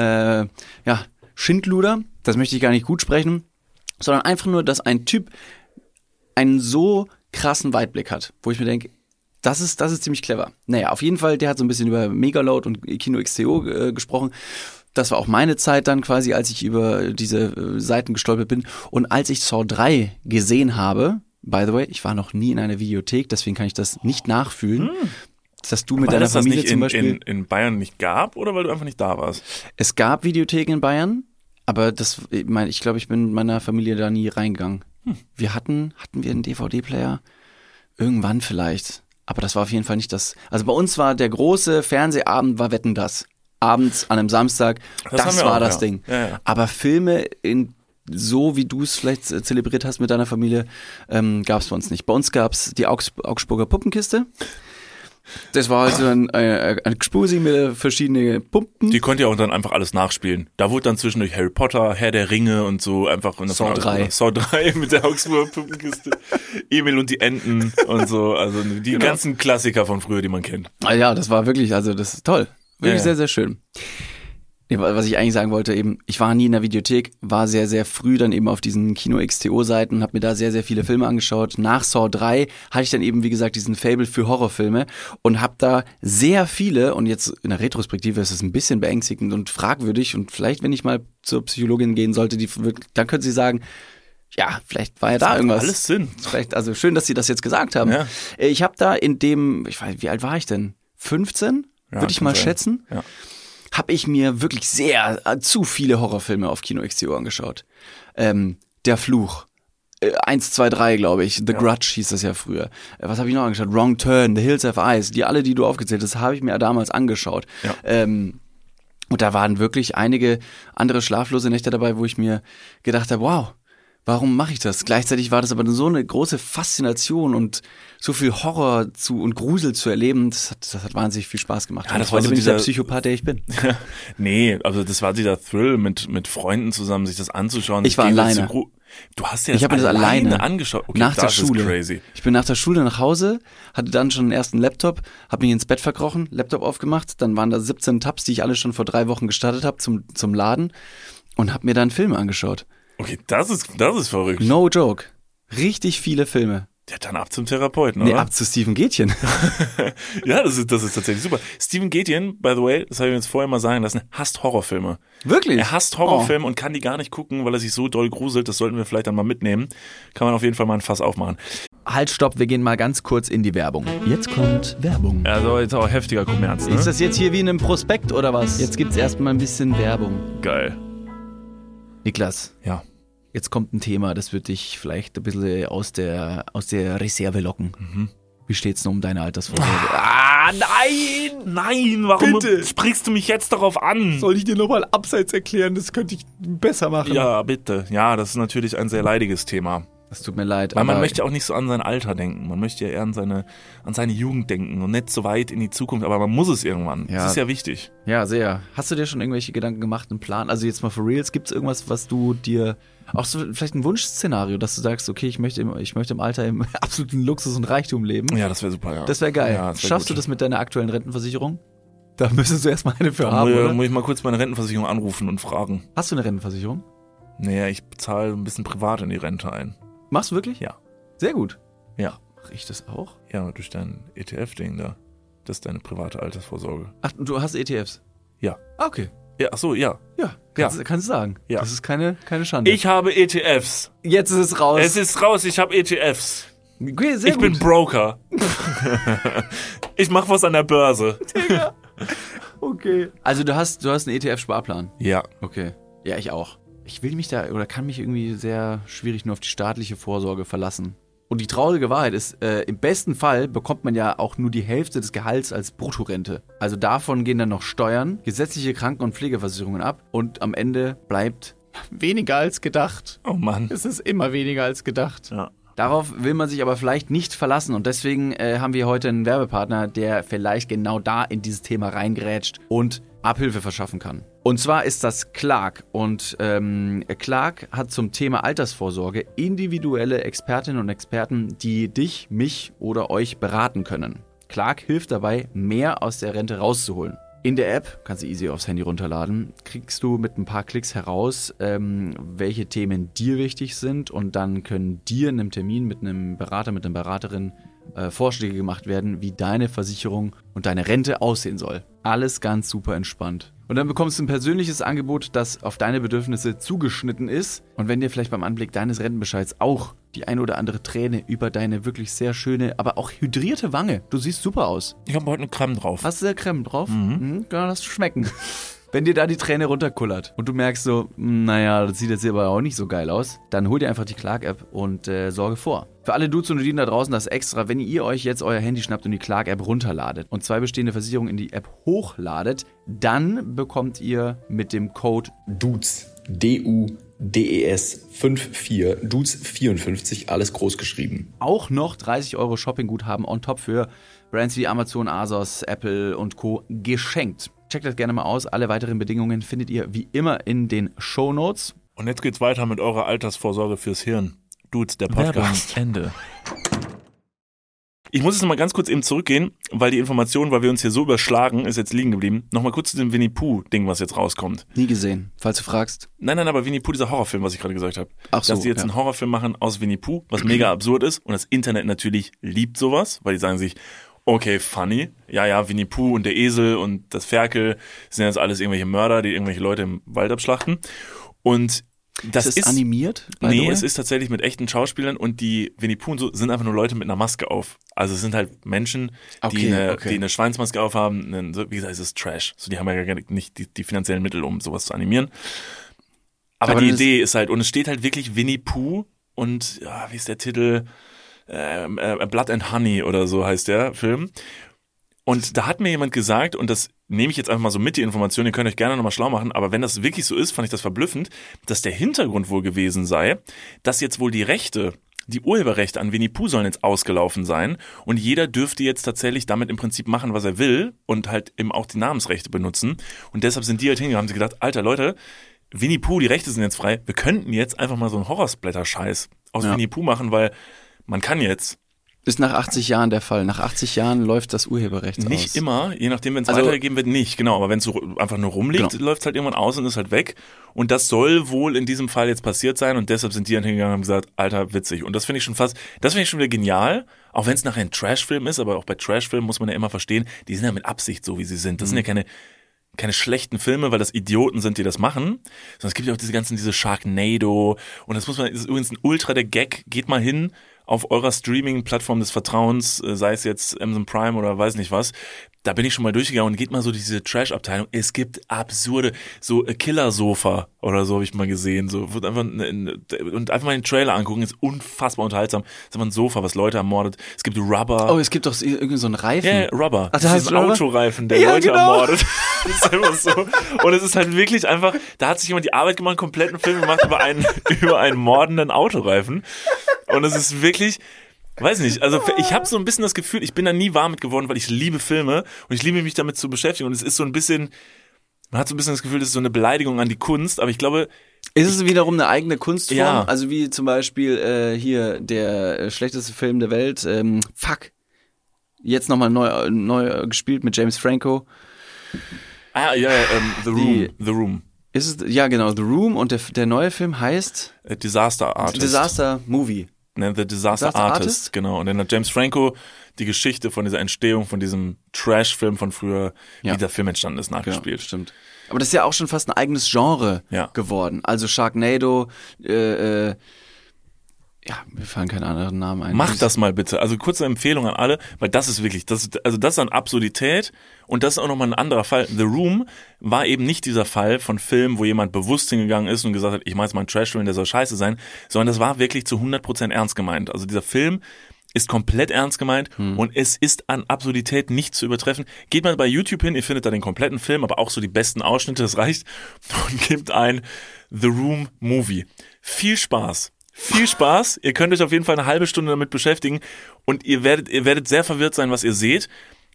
Speaker 1: Schindluder. Das möchte ich gar nicht gut sprechen, sondern einfach nur, dass ein Typ einen so krassen Weitblick hat, wo ich mir denke, das ist ziemlich clever. Naja, auf jeden Fall, der hat so ein bisschen über Megaload und Kino XTO gesprochen. Das war auch meine Zeit dann quasi, als ich über diese Seiten gestolpert bin. Und als ich Saw 3 gesehen habe, by the way, ich war noch nie in einer Videothek, deswegen kann ich das nicht nachfühlen. Dass du mit deiner Familie zum Beispiel
Speaker 2: in Bayern nicht gab oder weil du einfach nicht da warst?
Speaker 1: Es gab Videotheken in Bayern, aber ich glaube, ich bin mit meiner Familie da nie reingegangen. Hatten wir einen DVD-Player? Irgendwann vielleicht. Aber das war auf jeden Fall nicht das. Also bei uns war der große Fernsehabend, war Wetten, das. Abends an einem Samstag, das war das Ding. Ja. Aber Filme so wie du es vielleicht zelebriert hast mit deiner Familie, gab es bei uns nicht. Bei uns gab es die Augsburger Puppenkiste. Das war also ein Gspusi mit verschiedenen Pumpen.
Speaker 2: Die konnte ja auch dann einfach alles nachspielen. Da wurde dann zwischendurch Harry Potter, Herr der Ringe und so einfach.
Speaker 1: Saw 3.
Speaker 2: Saw 3 mit der Augsburger Puppenkiste. Emil und die Enten und so. Also die ganzen Klassiker von früher, die man kennt.
Speaker 1: Ah ja, das war wirklich, also das ist toll. Wirklich sehr, sehr schön. Nee, was ich eigentlich sagen wollte eben, ich war nie in der Videothek, war sehr, sehr früh dann eben auf diesen Kino-XTO-Seiten, habe mir da sehr, sehr viele Filme angeschaut. Nach Saw 3 hatte ich dann eben, wie gesagt, diesen Faible für Horrorfilme und habe da sehr viele, und jetzt in der Retrospektive ist es ein bisschen beängstigend und fragwürdig und vielleicht, wenn ich mal zur Psychologin gehen sollte, dann könnte sie sagen, ja, vielleicht war ja da irgendwas.
Speaker 2: Alles Sinn.
Speaker 1: Vielleicht, also schön, dass Sie das jetzt gesagt haben. Ja. Ich habe da wie alt war ich denn? 15? Würde ich mal schätzen.
Speaker 2: Ja.
Speaker 1: Habe ich mir wirklich zu viele Horrorfilme auf Kino XTO angeschaut. Der Fluch. 1, 2, 3, glaube ich. The Grudge hieß das ja früher. Was habe ich noch angeschaut? Wrong Turn, The Hills Have Eyes. Die du aufgezählt hast, habe ich mir damals angeschaut. Ja. Und da waren wirklich einige andere schlaflose Nächte dabei, wo ich mir gedacht habe, wow, warum mache ich das? Gleichzeitig war das aber so eine große Faszination und so viel Horror und Grusel zu erleben, das hat wahnsinnig viel Spaß gemacht.
Speaker 2: Ja, das war so
Speaker 1: dieser
Speaker 2: dieser
Speaker 1: Psychopath, der ich bin.
Speaker 2: Nee, also das war dieser Thrill, mit Freunden zusammen sich das anzuschauen.
Speaker 1: Ich war alleine.
Speaker 2: Du hast dir
Speaker 1: Ich habe mir das alleine
Speaker 2: angeschaut. Okay,
Speaker 1: nach der
Speaker 2: das
Speaker 1: Schule.
Speaker 2: Ist crazy.
Speaker 1: Ich bin nach der Schule nach Hause, hatte dann schon einen ersten Laptop, habe mich ins Bett verkrochen, Laptop aufgemacht, dann waren da 17 Tabs, die ich alle schon vor 3 Wochen gestartet habe zum Laden und habe mir dann Filme angeschaut.
Speaker 2: Okay, das ist verrückt.
Speaker 1: No joke. Richtig viele Filme.
Speaker 2: Ja, dann ab zum Therapeuten,
Speaker 1: Nee,
Speaker 2: oder?
Speaker 1: ab zu Steven Gätchen.
Speaker 2: Ja, das ist tatsächlich super. Steven Gätjen, by the way, das habe ich mir jetzt vorher mal sagen lassen, hasst Horrorfilme.
Speaker 1: Wirklich?
Speaker 2: Er hasst Horrorfilme und kann die gar nicht gucken, weil er sich so doll gruselt. Das sollten wir vielleicht dann mal mitnehmen. Kann man auf jeden Fall mal ein Fass aufmachen.
Speaker 1: Halt, stopp, wir gehen mal ganz kurz in die Werbung. Jetzt kommt Werbung.
Speaker 2: Also jetzt auch heftiger Kommerz, ne?
Speaker 1: Ist das jetzt hier wie in einem Prospekt oder was? Jetzt gibt's erstmal ein bisschen Werbung.
Speaker 2: Geil.
Speaker 1: Niklas,
Speaker 2: Ja.
Speaker 1: jetzt kommt ein Thema, das wird dich vielleicht ein bisschen aus der Reserve locken. Wie steht's denn um deine Altersvorsorge?
Speaker 2: Nein! Nein, warum
Speaker 1: Bitte.
Speaker 2: sprichst du mich jetzt darauf an?
Speaker 1: Soll ich dir nochmal abseits erklären? Das könnte ich besser machen.
Speaker 2: Ja, bitte. Ja, das ist natürlich ein sehr leidiges Thema.
Speaker 1: Das tut mir leid.
Speaker 2: Weil man
Speaker 1: aber
Speaker 2: möchte auch nicht so an sein Alter denken. Man möchte ja eher an seine Jugend denken und nicht so weit in die Zukunft. Aber man muss es irgendwann.
Speaker 1: Ja.
Speaker 2: Das ist ja wichtig.
Speaker 1: Ja, sehr. Hast du dir schon irgendwelche Gedanken gemacht, einen Plan? Also jetzt mal for reals, gibt's irgendwas, was du dir, auch so vielleicht ein Wunschszenario, dass du sagst, okay, ich möchte im Alter im absoluten Luxus und Reichtum leben.
Speaker 2: Ja, das wäre super, ja.
Speaker 1: Das wäre geil.
Speaker 2: Ja, das wär
Speaker 1: Schaffst
Speaker 2: gut.
Speaker 1: du das mit deiner aktuellen Rentenversicherung? Da müsstest du erstmal eine für haben,
Speaker 2: Da
Speaker 1: oder?
Speaker 2: muss ich mal kurz meine Rentenversicherung anrufen und fragen.
Speaker 1: Hast du eine Rentenversicherung?
Speaker 2: Naja, ich bezahle ein bisschen privat in die Rente ein.
Speaker 1: Machst du wirklich?
Speaker 2: Ja.
Speaker 1: Sehr gut.
Speaker 2: Ja.
Speaker 1: Mach ich das auch?
Speaker 2: Ja, durch dein ETF-Ding da. Das ist deine private Altersvorsorge.
Speaker 1: Ach, du hast ETFs?
Speaker 2: Ja.
Speaker 1: Ah, okay.
Speaker 2: Ja, ach so, ja.
Speaker 1: Ja, kannst du sagen.
Speaker 2: Ja.
Speaker 1: Das ist keine Schande.
Speaker 2: Ich habe ETFs.
Speaker 1: Jetzt ist es raus.
Speaker 2: Es ist raus, ich habe ETFs.
Speaker 1: Okay, sehr
Speaker 2: Ich bin
Speaker 1: gut.
Speaker 2: Broker. Ich mache was an der Börse.
Speaker 1: Okay. Also du hast einen ETF-Sparplan.
Speaker 2: Ja.
Speaker 1: Okay. Ja, ich auch. Ich will mich da oder kann mich irgendwie sehr schwierig nur auf die staatliche Vorsorge verlassen. Und die traurige Wahrheit ist, im besten Fall bekommt man ja auch nur die Hälfte des Gehalts als Bruttorente. Also davon gehen dann noch Steuern, gesetzliche Kranken- und Pflegeversicherungen ab und am Ende bleibt weniger als gedacht.
Speaker 2: Oh Mann.
Speaker 1: Es ist immer weniger als gedacht.
Speaker 2: Ja.
Speaker 1: Darauf will man sich aber vielleicht nicht verlassen und deswegen haben wir heute einen Werbepartner, der vielleicht genau da in dieses Thema reingrätscht und Abhilfe verschaffen kann. Und zwar ist das Clark und Clark hat zum Thema Altersvorsorge individuelle Expertinnen und Experten, die dich, mich oder euch beraten können. Clark hilft dabei, mehr aus der Rente rauszuholen. In der App, kannst du easy aufs Handy runterladen, kriegst du mit ein paar Klicks heraus, welche Themen dir wichtig sind und dann können dir in einem Termin mit einem Berater, mit einer Beraterin Vorschläge gemacht werden, wie deine Versicherung und deine Rente aussehen soll. Alles ganz super entspannt. Und dann bekommst du ein persönliches Angebot, das auf deine Bedürfnisse zugeschnitten ist. Und wenn dir vielleicht beim Anblick deines Rentenbescheids auch die eine oder andere Träne über deine wirklich sehr schöne, aber auch hydrierte Wange, du siehst super aus.
Speaker 2: Ich habe heute eine Creme drauf.
Speaker 1: Hast du da Creme drauf? Mhm. Kann das schmecken. Wenn dir da die Träne runterkullert und du merkst so, naja, das sieht jetzt hier aber auch nicht so geil aus, dann hol dir einfach die Clark-App und sorge vor. Für alle Dudes und Dudinen da draußen das extra, wenn ihr euch jetzt euer Handy schnappt und die Clark-App runterladet und 2 bestehende Versicherungen in die App hochladet, dann bekommt ihr mit dem Code
Speaker 3: DUDES, D-U-D-E-S 54, DUDES 54, alles groß geschrieben.
Speaker 1: auch noch 30 € Shoppingguthaben on top für Brands wie Amazon, ASOS, Apple und Co. geschenkt. Checkt das gerne mal aus. Alle weiteren Bedingungen findet ihr wie immer in den Shownotes.
Speaker 2: Und jetzt geht's weiter mit eurer Altersvorsorge fürs Hirn. Dudes, der Podcast.
Speaker 4: Ende.
Speaker 2: Ich muss jetzt nochmal ganz kurz eben zurückgehen, weil die Information, weil wir uns hier so überschlagen, ist jetzt liegen geblieben. Nochmal kurz zu dem Winnie-Pooh-Ding, was jetzt rauskommt.
Speaker 1: Nie gesehen, falls du fragst.
Speaker 2: Nein, aber Winnie-Pooh, dieser Horrorfilm, was ich gerade gesagt habe.
Speaker 1: Ach so,
Speaker 2: Dass die jetzt
Speaker 1: ja.
Speaker 2: einen Horrorfilm machen aus Winnie-Pooh, was mega absurd ist. Und das Internet natürlich liebt sowas, weil die sagen sich, okay, funny. Ja, Winnie-Pooh und der Esel und das Ferkel sind jetzt alles irgendwelche Mörder, die irgendwelche Leute im Wald abschlachten. Und das
Speaker 1: ist animiert? by the
Speaker 2: Nee,
Speaker 1: way?
Speaker 2: es ist tatsächlich mit echten Schauspielern und die Winnie-Pooh und so sind einfach nur Leute mit einer Maske auf. Also es sind halt Menschen, die eine Schweinsmaske aufhaben. So, wie gesagt, es ist Trash. So, die haben ja gar nicht die finanziellen Mittel, um sowas zu animieren. Aber die Idee ist halt, und es steht halt wirklich Winnie-Pooh und, ja, wie ist der Titel? Blood and Honey oder so heißt der Film. Und da hat mir jemand gesagt, und das nehme ich jetzt einfach mal so mit, die Information, ihr könnt euch gerne nochmal schlau machen, aber wenn das wirklich so ist, fand ich das verblüffend, dass der Hintergrund wohl gewesen sei, dass jetzt wohl die Urheberrechte an Winnie Pooh sollen jetzt ausgelaufen sein und jeder dürfte jetzt tatsächlich damit im Prinzip machen, was er will und halt eben auch die Namensrechte benutzen. Und deshalb sind die halt hingegangen, haben sie gedacht, Alter Leute, Winnie Pooh, die Rechte sind jetzt frei, wir könnten jetzt einfach mal so einen Horrorsplatter-Scheiß aus Winnie Pooh machen, weil man kann jetzt.
Speaker 1: Ist nach 80 Jahren der Fall. Nach 80 Jahren läuft das Urheberrecht aus.
Speaker 2: Nicht immer, je nachdem, wenn es weitergegeben wird, nicht, genau. Aber wenn es so einfach nur rumliegt, läuft es halt irgendwann aus und ist halt weg. Und das soll wohl in diesem Fall jetzt passiert sein und deshalb sind die dann hingegangen und haben gesagt, Alter, witzig. Und das finde ich schon wieder genial, auch wenn es nachher ein Trashfilm ist, aber auch bei Trashfilmen muss man ja immer verstehen, die sind ja mit Absicht so, wie sie sind. Das sind ja keine schlechten Filme, weil das Idioten sind, die das machen, sondern es gibt ja auch diese Sharknado und das ist übrigens ein ultra der Gag, geht mal hin auf eurer Streaming-Plattform des Vertrauens, sei es jetzt Amazon Prime oder weiß nicht was, da bin ich schon mal durchgegangen und geht mal so durch diese Trash-Abteilung. Es gibt absurde, so Killer-Sofa oder so habe ich mal gesehen. So wird einfach und einfach mal den Trailer angucken, ist unfassbar unterhaltsam. Das ist einfach ein Sofa, was Leute ermordet. Es gibt Rubber.
Speaker 1: Oh, es gibt doch irgendwie so einen Reifen.
Speaker 2: Ja, Rubber.
Speaker 1: Ach,
Speaker 2: das ist ein Autoreifen, der Leute ermordet. Das ist einfach so. Und es ist halt wirklich einfach, da hat sich jemand die Arbeit gemacht, einen kompletten Film gemacht über einen mordenden Autoreifen. Und es ist wirklich, weiß nicht, also ich habe so ein bisschen das Gefühl, ich bin da nie warm mit geworden, weil ich liebe Filme und ich liebe mich damit zu beschäftigen und es ist so ein bisschen, man hat so ein bisschen das Gefühl, das ist so eine Beleidigung an die Kunst, aber ich glaube...
Speaker 1: Ist es wiederum eine eigene Kunstform?
Speaker 2: Ja.
Speaker 1: Also wie zum Beispiel hier der schlechteste Film der Welt, jetzt nochmal neu gespielt mit James Franco.
Speaker 2: The Room.
Speaker 1: Ist es, ja genau, The Room und der neue Film heißt?
Speaker 2: Disaster Artist.
Speaker 1: Disaster Movie.
Speaker 2: The Disaster Artist, genau. Und dann hat James Franco die Geschichte von dieser Entstehung, von diesem Trash-Film von früher, wie der Film entstanden ist, nachgespielt.
Speaker 1: Ja, stimmt. Aber das ist ja auch schon fast ein eigenes Genre geworden. Also Sharknado, mir fallen keine anderen Namen ein.
Speaker 2: Macht das mal bitte. Also kurze Empfehlung an alle, weil das ist wirklich, das ist an Absurdität und das ist auch nochmal ein anderer Fall. The Room war eben nicht dieser Fall von Film, wo jemand bewusst hingegangen ist und gesagt hat, ich mache jetzt mal einen Trash-Film, der soll scheiße sein, sondern das war wirklich zu 100% ernst gemeint. Also dieser Film ist komplett ernst gemeint und es ist an Absurdität nicht zu übertreffen. Geht mal bei YouTube hin, ihr findet da den kompletten Film, aber auch so die besten Ausschnitte, das reicht, und gebt ein The Room Movie. Viel Spaß, ihr könnt euch auf jeden Fall eine halbe Stunde damit beschäftigen und ihr werdet sehr verwirrt sein, was ihr seht.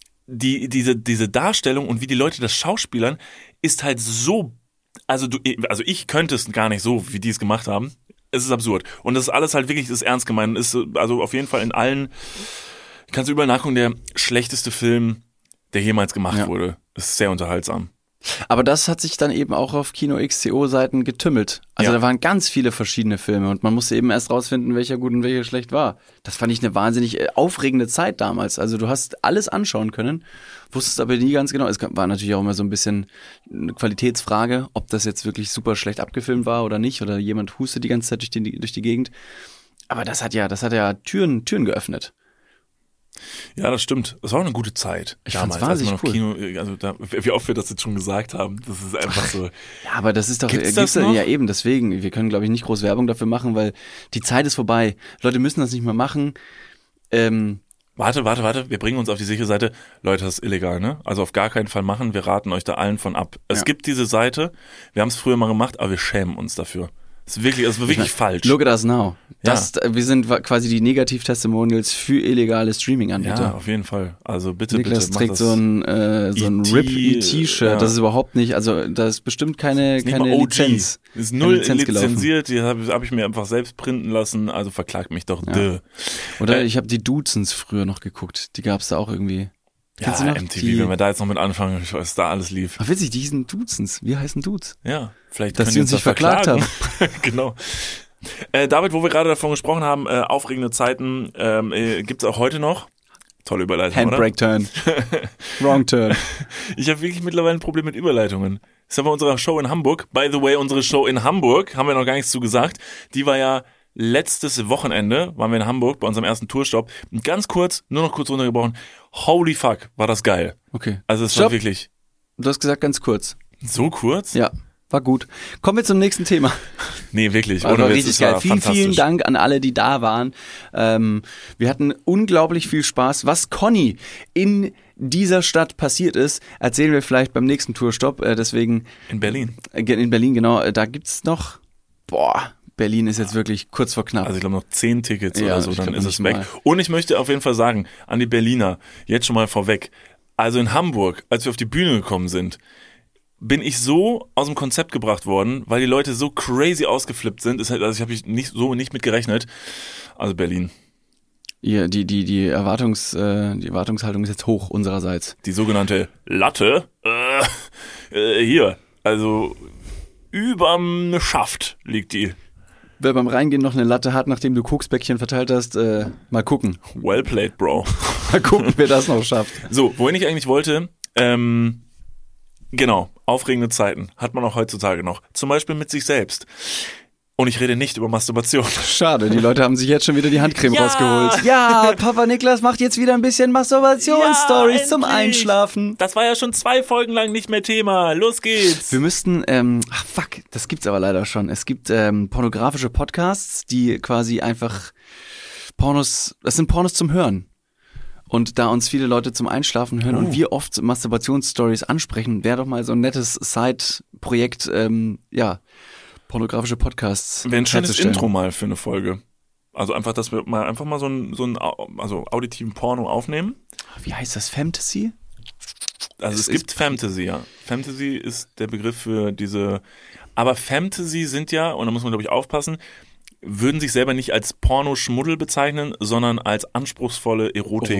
Speaker 2: Diese Darstellung und wie die Leute das schauspielern, ist halt so, also ich könnte es gar nicht so, wie die es gemacht haben. Es ist absurd. Und das ist alles halt wirklich, ist ernst gemeint. Ist also auf jeden Fall in allen, kannst du überall nachgucken, der schlechteste Film, der jemals gemacht wurde. Ist sehr unterhaltsam.
Speaker 1: Aber das hat sich dann eben auch auf Kino-XCO-Seiten getümmelt. Also da waren ganz viele verschiedene Filme und man musste eben erst rausfinden, welcher gut und welcher schlecht war. Das fand ich eine wahnsinnig aufregende Zeit damals. Also du hast alles anschauen können, wusstest aber nie ganz genau. Es war natürlich auch immer so ein bisschen eine Qualitätsfrage, ob das jetzt wirklich super schlecht abgefilmt war oder nicht oder jemand hustet die ganze Zeit durch die Gegend. Aber das hat ja Türen geöffnet.
Speaker 2: Ja, das stimmt. Das war auch eine gute Zeit.
Speaker 1: Ich fand's wahnsinnig cool.
Speaker 2: Kino, also wie oft wir das jetzt schon gesagt haben, das ist einfach so.
Speaker 1: Ja, aber das ist doch,
Speaker 2: gibt's das noch?
Speaker 1: Ja eben, deswegen, wir können glaube ich nicht groß Werbung dafür machen, weil die Zeit ist vorbei. Leute müssen das nicht mehr machen.
Speaker 2: Warte, wir bringen uns auf die sichere Seite. Leute, das ist illegal, ne? Also auf gar keinen Fall machen, wir raten euch da allen von ab. Es gibt diese Seite, wir haben es früher mal gemacht, aber wir schämen uns dafür. Das ist wirklich falsch.
Speaker 1: Look at us now. Wir sind quasi die Negativ-Testimonials für illegale Streaming-Anbieter.
Speaker 2: Ja, auf jeden Fall. Also bitte,
Speaker 1: Niklas trägt so ein RIP-E-T-Shirt. Das ist überhaupt nicht, also da ist bestimmt keine Lizenz.
Speaker 2: Das ist null lizenziert, die hab ich mir einfach selbst printen lassen, also verklagt mich doch.
Speaker 1: Oder ich habe die Duzens früher noch geguckt, die gab's da auch irgendwie.
Speaker 2: Ja, MTV, wenn wir da jetzt noch mit anfangen, was da alles lief.
Speaker 1: Ach witzig, die hießen Duzens. Wir heißen Duz.
Speaker 2: Ja, vielleicht
Speaker 1: dass sie uns nicht verklagt haben.
Speaker 2: Genau. David, wo wir gerade davon gesprochen haben, aufregende Zeiten, gibt's auch heute noch. Tolle Überleitung,
Speaker 1: Handbrake Turn. Wrong Turn.
Speaker 2: Ich habe wirklich mittlerweile ein Problem mit Überleitungen. Das ist aber unsere Show in Hamburg. By the way, unsere Show in Hamburg, haben wir noch gar nichts zu gesagt. Die war ja letztes Wochenende, waren wir in Hamburg bei unserem ersten Tourstopp. Und ganz kurz, nur noch kurz runtergebrochen. Holy fuck, war das geil.
Speaker 1: Okay.
Speaker 2: Also es war wirklich.
Speaker 1: Du hast gesagt ganz kurz.
Speaker 2: So kurz?
Speaker 1: Ja, war gut. Kommen wir zum nächsten Thema.
Speaker 2: Nee, wirklich.
Speaker 1: War richtig geil. Vielen Dank an alle, die da waren. Wir hatten unglaublich viel Spaß. Was Conny in dieser Stadt passiert ist, erzählen wir vielleicht beim nächsten Tourstopp. Deswegen
Speaker 2: In Berlin.
Speaker 1: In Berlin, genau. Da gibt's noch, Berlin ist jetzt wirklich kurz vor knapp.
Speaker 2: Also ich glaube noch 10 Tickets
Speaker 1: Ja,
Speaker 2: oder so,
Speaker 1: ich
Speaker 2: dann
Speaker 1: glaub
Speaker 2: ist
Speaker 1: nicht
Speaker 2: es weg.
Speaker 1: mal.
Speaker 2: Und ich möchte auf jeden Fall sagen, an die Berliner, jetzt schon mal vorweg, also in Hamburg, als wir auf die Bühne gekommen sind, bin ich so aus dem Konzept gebracht worden, weil die Leute so crazy ausgeflippt sind. Also ich habe nicht mit gerechnet. Also Berlin.
Speaker 1: Ja, die Erwartungshaltung ist jetzt hoch unsererseits.
Speaker 2: Die sogenannte Latte, hier, also überm Schaft liegt die.
Speaker 1: Wer beim Reingehen noch eine Latte hat, nachdem du Koksbäckchen verteilt hast, mal gucken.
Speaker 2: Well played, Bro.
Speaker 1: Mal gucken, wer das noch schafft.
Speaker 2: So, wohin ich eigentlich wollte, genau, aufregende Zeiten hat man auch heutzutage noch. Zum Beispiel mit sich selbst. Und ich rede nicht über Masturbation.
Speaker 1: Schade, die Leute haben sich jetzt schon wieder die Handcreme
Speaker 2: Ja.
Speaker 1: rausgeholt. Ja, Papa Niklas macht jetzt wieder ein bisschen Masturbationsstories zum
Speaker 2: endlich.
Speaker 1: Einschlafen.
Speaker 2: Das war ja schon 2 Folgen lang nicht mehr Thema. Los geht's.
Speaker 1: Wir müssten, das gibt's aber leider schon. Es gibt pornografische Podcasts, die quasi einfach das sind Pornos zum Hören. Und da uns viele Leute zum Einschlafen hören und wir oft Masturbationsstories ansprechen, wäre doch mal so ein nettes Side-Projekt, pornografische Podcasts
Speaker 2: Wäre ein schönes
Speaker 1: herzustellen.
Speaker 2: Intro mal für eine Folge. Also einfach, dass wir mal einfach mal so einen auditiven Porno aufnehmen.
Speaker 1: Wie heißt das? Fantasy?
Speaker 2: Also es
Speaker 1: Es
Speaker 2: gibt Fantasy, ja. Fantasy ist der Begriff für diese, aber Fantasy sind ja, und da muss man glaube ich aufpassen, würden sich selber nicht als Pornoschmuddel bezeichnen, sondern als anspruchsvolle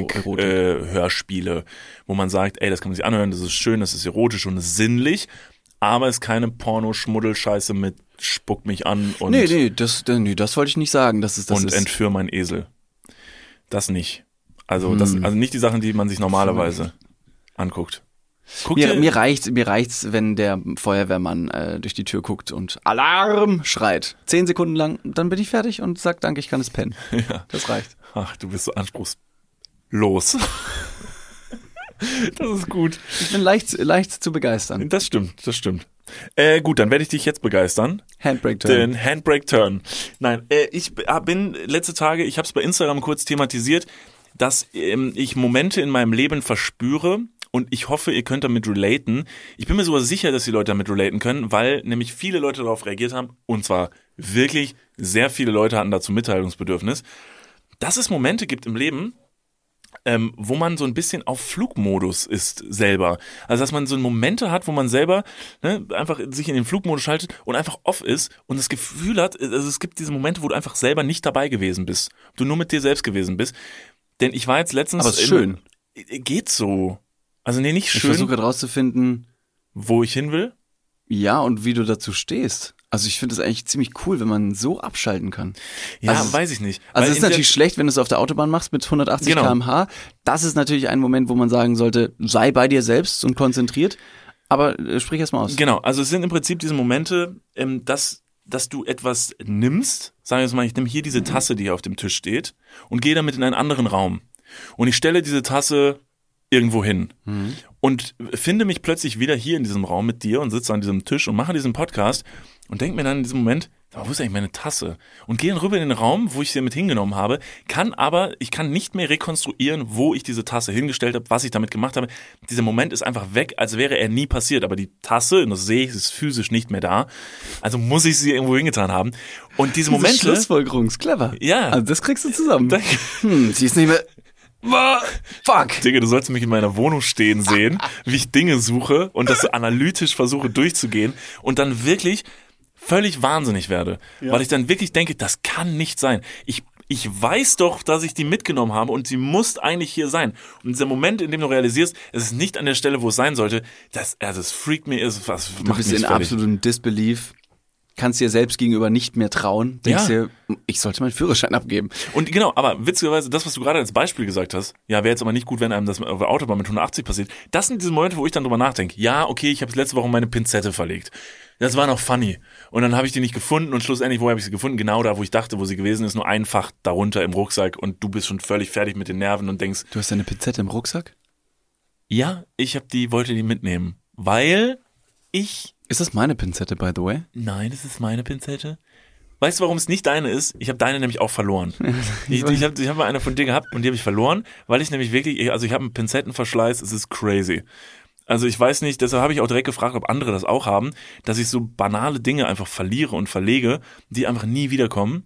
Speaker 2: Hörspiele, wo man sagt, ey, das kann man sich anhören, das ist schön, das ist erotisch und sinnlich, aber es ist keine Pornoschmuddel-Scheiße mit spuck mich an und,
Speaker 1: das wollte ich nicht sagen. Das ist
Speaker 2: entführ meinen Esel. Das nicht. Also nicht die Sachen, die man sich normalerweise anguckt.
Speaker 1: Mir reicht's, wenn der Feuerwehrmann durch die Tür guckt und Alarm schreit. 10 Sekunden lang, dann bin ich fertig und sag danke, ich kann es pennen.
Speaker 2: Ja.
Speaker 1: Das reicht.
Speaker 2: Ach, du bist so anspruchslos. Das ist gut.
Speaker 1: Ich bin leicht zu begeistern.
Speaker 2: Das stimmt. Gut, dann werde ich dich jetzt begeistern.
Speaker 1: Handbrake-Turn.
Speaker 2: Den Handbrake-Turn. Nein, ich bin letzte Tage, ich habe es bei Instagram kurz thematisiert, dass ich Momente in meinem Leben verspüre und ich hoffe, ihr könnt damit relaten. Ich bin mir sogar sicher, dass die Leute damit relaten können, weil nämlich viele Leute darauf reagiert haben und zwar wirklich sehr viele Leute hatten dazu Mitteilungsbedürfnis, dass es Momente gibt im Leben, wo man so ein bisschen auf Flugmodus ist selber. Also dass man so Momente hat, wo man selber einfach sich in den Flugmodus schaltet und einfach off ist und das Gefühl hat, also es gibt diese Momente, wo du einfach selber nicht dabei gewesen bist. Du nur mit dir selbst gewesen bist. Denn ich war jetzt letztens...
Speaker 1: Aber es ist schön.
Speaker 2: Geht so. Also nee, nicht
Speaker 1: Ich
Speaker 2: schön,
Speaker 1: versuche gerade rauszufinden,
Speaker 2: wo ich hin will.
Speaker 1: ja, und wie du dazu stehst. Also ich finde es eigentlich ziemlich cool, wenn man so abschalten kann.
Speaker 2: Ja,
Speaker 1: Also-
Speaker 2: weiß ich nicht.
Speaker 1: Also
Speaker 2: Weil
Speaker 1: es ist natürlich schlecht, wenn du es auf der Autobahn machst mit 180
Speaker 2: Genau.
Speaker 1: km/h. Das ist natürlich ein Moment, wo man sagen sollte, sei bei dir selbst und konzentriert. Aber sprich erst mal aus.
Speaker 2: Genau, also es sind im Prinzip diese Momente, dass du etwas nimmst, sagen wir jetzt mal, ich nehme hier diese Tasse, die hier auf dem Tisch steht und gehe damit in einen anderen Raum. Und ich stelle diese Tasse irgendwo hin und finde mich plötzlich wieder hier in diesem Raum mit dir und sitze an diesem Tisch und mache diesen Podcast und denke mir dann in diesem Moment, wo ist eigentlich meine Tasse? Und gehe dann rüber in den Raum, wo ich sie mit hingenommen habe, ich kann nicht mehr rekonstruieren, wo ich diese Tasse hingestellt habe, was ich damit gemacht habe. Dieser Moment ist einfach weg, als wäre er nie passiert. Aber die Tasse, und das sehe ich, ist physisch nicht mehr da. Also muss ich sie irgendwo hingetan haben. Und diese Momente...
Speaker 1: Schlussfolgerung ist clever.
Speaker 2: Ja.
Speaker 1: Also das kriegst du zusammen.
Speaker 2: Danke.
Speaker 1: Sie ist nicht mehr... Fuck.
Speaker 2: Digga, du sollst mich in meiner Wohnung stehen sehen, wie ich Dinge suche und das so analytisch versuche durchzugehen und dann wirklich völlig wahnsinnig werde. Weil ich dann wirklich denke, das kann nicht sein. Ich weiß doch, dass ich die mitgenommen habe und sie muss eigentlich hier sein. Und dieser Moment, in dem du realisierst, es ist nicht an der Stelle, wo es sein sollte, das freakt me, was
Speaker 1: Du
Speaker 2: macht
Speaker 1: bist
Speaker 2: mich
Speaker 1: in
Speaker 2: fertig.
Speaker 1: absolutem Disbelief. Kannst dir selbst gegenüber nicht mehr trauen. Denkst dir, ich sollte meinen Führerschein abgeben.
Speaker 2: Und genau, aber witzigerweise, das, was du gerade als Beispiel gesagt hast, ja, wäre jetzt aber nicht gut, wenn einem das auf der Autobahn mit 180 passiert. Das sind diese Momente, wo ich dann drüber nachdenke. Ja, okay, ich habe letzte Woche meine Pinzette verlegt. Das war noch funny. Und dann habe ich die nicht gefunden und schlussendlich, wo habe ich sie gefunden? Genau da, wo ich dachte, wo sie gewesen ist, nur ein Fach darunter im Rucksack und du bist schon völlig fertig mit den Nerven und denkst,
Speaker 1: Du hast deine Pinzette im Rucksack?
Speaker 2: ja, wollte die mitnehmen, weil ich...
Speaker 1: Ist das meine Pinzette, by the way?
Speaker 2: Nein, das ist meine Pinzette. weißt du, warum es nicht deine ist? Ich habe deine nämlich auch verloren. Ich hab mal eine von dir gehabt und die habe ich verloren, weil ich nämlich wirklich, also ich habe einen Pinzettenverschleiß, es ist crazy. Also ich weiß nicht, deshalb habe ich auch direkt gefragt, ob andere das auch haben, dass ich so banale Dinge einfach verliere und verlege, die einfach nie wiederkommen.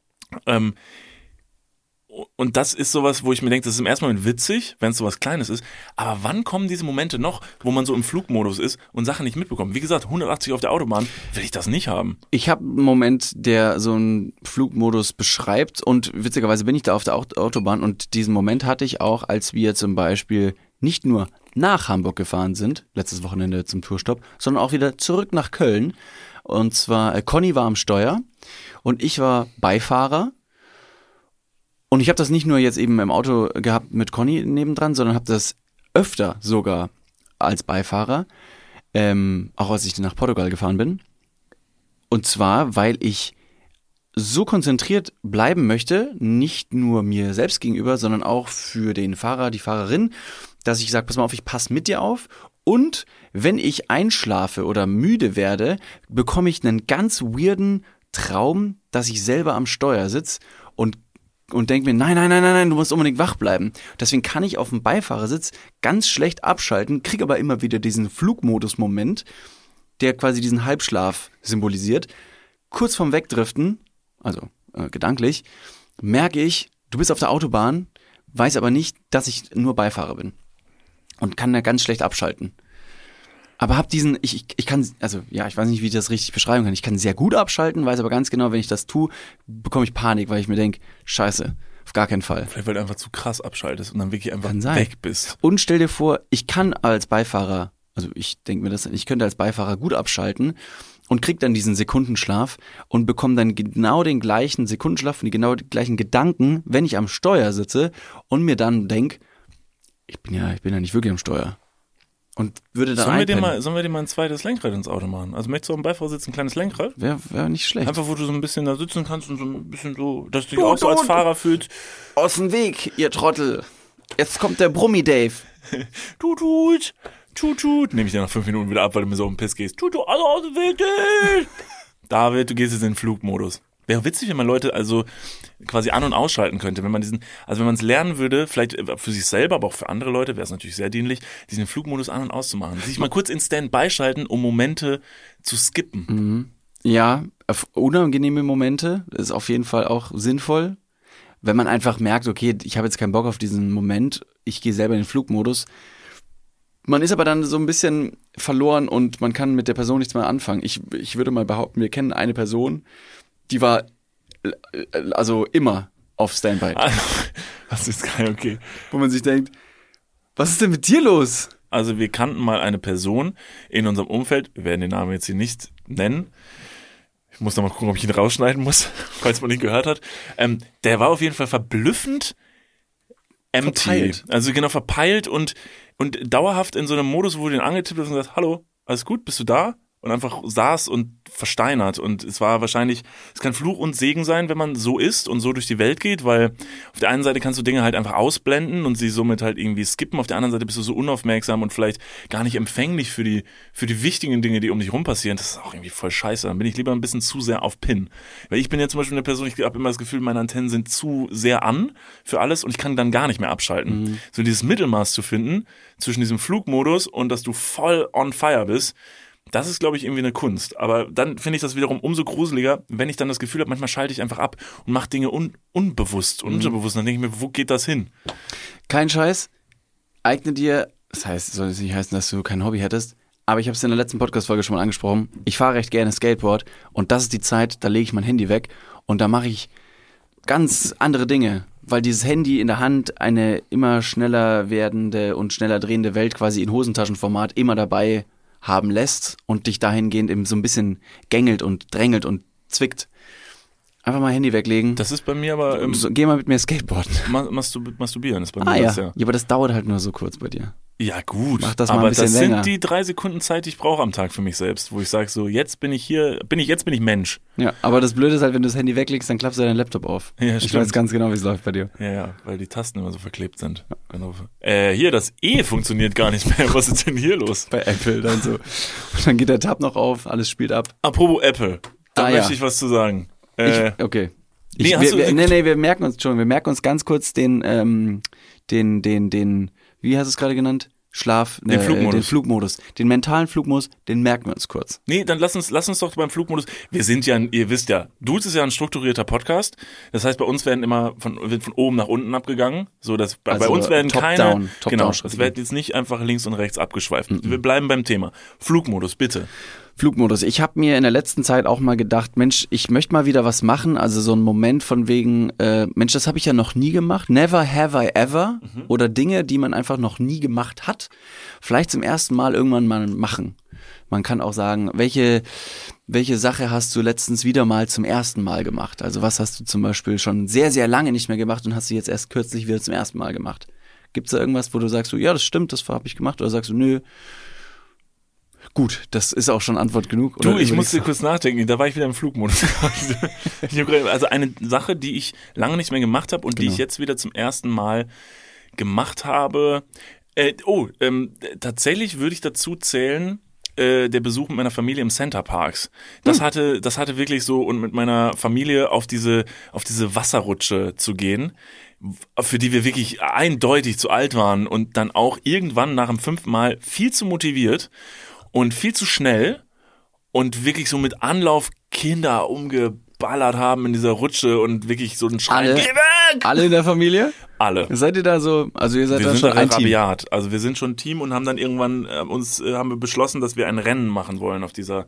Speaker 2: Und das ist sowas, wo ich mir denke, das ist im ersten Moment witzig, wenn es sowas Kleines ist, aber wann kommen diese Momente noch, wo man so im Flugmodus ist und Sachen nicht mitbekommt? Wie gesagt, 180 auf der Autobahn, will ich das nicht haben.
Speaker 1: Ich habe einen Moment, der so einen Flugmodus beschreibt und witzigerweise bin ich da auf der Autobahn und diesen Moment hatte ich auch, als wir zum Beispiel nicht nur nach Hamburg gefahren sind, letztes Wochenende zum Tourstopp, sondern auch wieder zurück nach Köln. Und zwar, Conny war am Steuer und ich war Beifahrer. Und ich habe das nicht nur jetzt eben im Auto gehabt mit Conny nebendran, sondern habe das öfter sogar als Beifahrer, auch als ich nach Portugal gefahren bin. Und zwar, weil ich so konzentriert bleiben möchte, nicht nur mir selbst gegenüber, sondern auch für den Fahrer, die Fahrerin, dass ich sage, pass mal auf, ich passe mit dir auf. Und wenn ich einschlafe oder müde werde, bekomme ich einen ganz weirden Traum, dass ich selber am Steuer sitze und denke mir, nein, du musst unbedingt wach bleiben. Deswegen kann ich auf dem Beifahrersitz ganz schlecht abschalten, kriege aber immer wieder diesen Flugmodus-Moment, der quasi diesen Halbschlaf symbolisiert. Kurz vorm Wegdriften, also gedanklich, merke ich, du bist auf der Autobahn, weiß aber nicht, dass ich nur Beifahrer bin und kann da ganz schlecht abschalten. Aber hab diesen, ich kann, also ja, ich weiß nicht, wie ich das richtig beschreiben kann. Ich kann sehr gut abschalten, weiß aber ganz genau, wenn ich das tue, bekomme ich Panik, weil ich mir denke, scheiße, auf gar keinen Fall.
Speaker 2: Vielleicht, weil du einfach zu krass abschaltest und dann wirklich einfach
Speaker 1: Kann sein.
Speaker 2: Weg bist.
Speaker 1: Und stell dir vor, ich kann als Beifahrer, also ich denke mir das, ich könnte als Beifahrer gut abschalten und krieg dann diesen Sekundenschlaf und bekomme dann genau den gleichen Sekundenschlaf und genau die gleichen Gedanken, wenn ich am Steuer sitze und mir dann denk, ich bin ja nicht wirklich am Steuer. Und würde dann
Speaker 2: sollen wir dir mal ein zweites Lenkrad ins Auto machen? Also möchtest du auf dem Beifahrersitz ein kleines Lenkrad?
Speaker 1: Wäre nicht schlecht.
Speaker 2: Einfach, wo du so ein bisschen da sitzen kannst und so ein bisschen so, dass du dich auch so als Fahrer fühlst.
Speaker 1: Aus dem Weg, ihr Trottel. Jetzt kommt der Brummi-Dave.
Speaker 2: Tut. Nehme ich dir nach 5 Minuten wieder ab, weil du mir so auf den Piss gehst. Tut, also aus dem Weg. David, du gehst jetzt in den Flugmodus. Wäre witzig, wenn man Leute also quasi an- und ausschalten könnte. Wenn man wenn man es lernen würde, vielleicht für sich selber, aber auch für andere Leute, wäre es natürlich sehr dienlich, diesen Flugmodus an- und auszumachen. Sich mal kurz in Standby schalten, um Momente zu skippen.
Speaker 1: Mhm. Ja, unangenehme Momente ist auf jeden Fall auch sinnvoll. Wenn man einfach merkt, okay, ich habe jetzt keinen Bock auf diesen Moment, ich gehe selber in den Flugmodus. Man ist aber dann so ein bisschen verloren und man kann mit der Person nichts mehr anfangen. Ich würde mal behaupten, wir kennen eine Person, die war also immer auf Standby.
Speaker 2: Das ist geil, okay.
Speaker 1: Wo man sich denkt, was ist denn mit dir los?
Speaker 2: Also wir kannten mal eine Person in unserem Umfeld, wir werden den Namen jetzt hier nicht nennen. Ich muss noch mal gucken, ob ich ihn rausschneiden muss, falls man ihn gehört hat. Der war auf jeden Fall verblüffend empty.
Speaker 1: Verpeilt.
Speaker 2: Also genau, verpeilt und dauerhaft in so einem Modus, wo du den angetippt hast und gesagt, hallo, alles gut, bist du da? Und einfach saß und versteinert. Und es war wahrscheinlich, es kann Fluch und Segen sein, wenn man so ist und so durch die Welt geht, weil auf der einen Seite kannst du Dinge halt einfach ausblenden und sie somit halt irgendwie skippen. Auf der anderen Seite bist du so unaufmerksam und vielleicht gar nicht empfänglich für die wichtigen Dinge, die um dich rum passieren. Das ist auch irgendwie voll scheiße. Dann bin ich lieber ein bisschen zu sehr auf Pin. Weil ich bin ja zum Beispiel eine Person, ich habe immer das Gefühl, meine Antennen sind zu sehr an für alles und ich kann dann gar nicht mehr abschalten. Mhm. So dieses Mittelmaß zu finden zwischen diesem Flugmodus und dass du voll on fire bist, das ist, glaube ich, irgendwie eine Kunst. Aber dann finde ich das wiederum umso gruseliger, wenn ich dann das Gefühl habe, manchmal schalte ich einfach ab und mache Dinge unbewusst und unterbewusst. Dann denke ich mir, wo geht das hin?
Speaker 1: Kein Scheiß. Eigne dir, das heißt, soll es nicht heißen, dass du kein Hobby hättest, aber ich habe es in der letzten Podcast-Folge schon mal angesprochen. Ich fahre recht gerne Skateboard und das ist die Zeit, da lege ich mein Handy weg und da mache ich ganz andere Dinge. Weil dieses Handy in der Hand eine immer schneller werdende und schneller drehende Welt quasi in Hosentaschenformat immer dabei haben lässt und dich dahingehend eben so ein bisschen gängelt und drängelt und zwickt. Einfach mal Handy weglegen.
Speaker 2: Das ist bei mir aber...
Speaker 1: geh mal mit mir Skateboarden.
Speaker 2: Masturbieren ist bei mir das,
Speaker 1: ja. Ja, aber das dauert halt nur so kurz bei dir.
Speaker 2: Ja gut,
Speaker 1: mach das mal
Speaker 2: aber
Speaker 1: ein bisschen
Speaker 2: das
Speaker 1: länger.
Speaker 2: Sind die 3 Sekunden Zeit, die ich brauche am Tag für mich selbst, wo ich sage so, jetzt bin ich Mensch.
Speaker 1: Ja, aber das Blöde ist halt, wenn du das Handy weglegst, dann klappst du deinen Laptop auf.
Speaker 2: Ja,
Speaker 1: ich weiß ganz genau, wie es läuft bei dir.
Speaker 2: Ja, weil die Tasten immer so verklebt sind. Ja. Genau. Hier, das E funktioniert gar nicht mehr. Was ist denn hier los?
Speaker 1: Bei Apple dann so. Und dann geht der Tab noch auf, alles spielt ab.
Speaker 2: Apropos Apple, da möchte ich was zu sagen.
Speaker 1: Okay.
Speaker 2: Nee,
Speaker 1: wir merken uns ganz kurz den, wie hast du es gerade genannt? Den Flugmodus. Den mentalen Flugmodus, den merken wir uns kurz.
Speaker 2: Nee, dann lass uns doch beim Flugmodus. Wir sind ja, ihr wisst ja, Dudes ist ja ein strukturierter Podcast. Das heißt, bei uns werden immer wird von oben nach unten abgegangen. So, dass bei uns werden es wird jetzt nicht einfach links und rechts abgeschweift. Wir bleiben beim Thema. Flugmodus, bitte.
Speaker 1: Flugmodus. Ich habe mir in der letzten Zeit auch mal gedacht, Mensch, ich möchte mal wieder was machen. Also so ein Moment von wegen, Mensch, das habe ich ja noch nie gemacht. Never have I ever. Oder Dinge, die man einfach noch nie gemacht hat. Vielleicht zum ersten Mal irgendwann mal machen. Man kann auch sagen, welche Sache hast du letztens wieder mal zum ersten Mal gemacht? Also was hast du zum Beispiel schon sehr, sehr lange nicht mehr gemacht und hast du jetzt erst kürzlich wieder zum ersten Mal gemacht? Gibt's da irgendwas, wo du sagst, ja, das stimmt, das habe ich gemacht? Oder sagst du, nö, gut, das ist auch schon Antwort genug.
Speaker 2: Du, ich musste kurz nachdenken, da war ich wieder im Flugmodus. Also eine Sache, die ich lange nicht mehr gemacht habe und die ich jetzt wieder zum ersten Mal gemacht habe. Tatsächlich würde ich dazu zählen, der Besuch mit meiner Familie im Center Parks. Das hatte wirklich so, und mit meiner Familie auf diese Wasserrutsche zu gehen, für die wir wirklich eindeutig zu alt waren und dann auch irgendwann nach dem 5. Mal viel zu motiviert und viel zu schnell und wirklich so mit Anlauf Kinder umgeballert haben in dieser Rutsche und wirklich so einen Schrei.
Speaker 1: Alle in der Familie?
Speaker 2: Alle.
Speaker 1: Seid ihr da so, also ihr seid
Speaker 2: wir
Speaker 1: da
Speaker 2: sind
Speaker 1: schon ein
Speaker 2: rabiat.
Speaker 1: Team?
Speaker 2: Also wir sind schon ein Team und haben dann irgendwann haben wir beschlossen, dass wir ein Rennen machen wollen auf dieser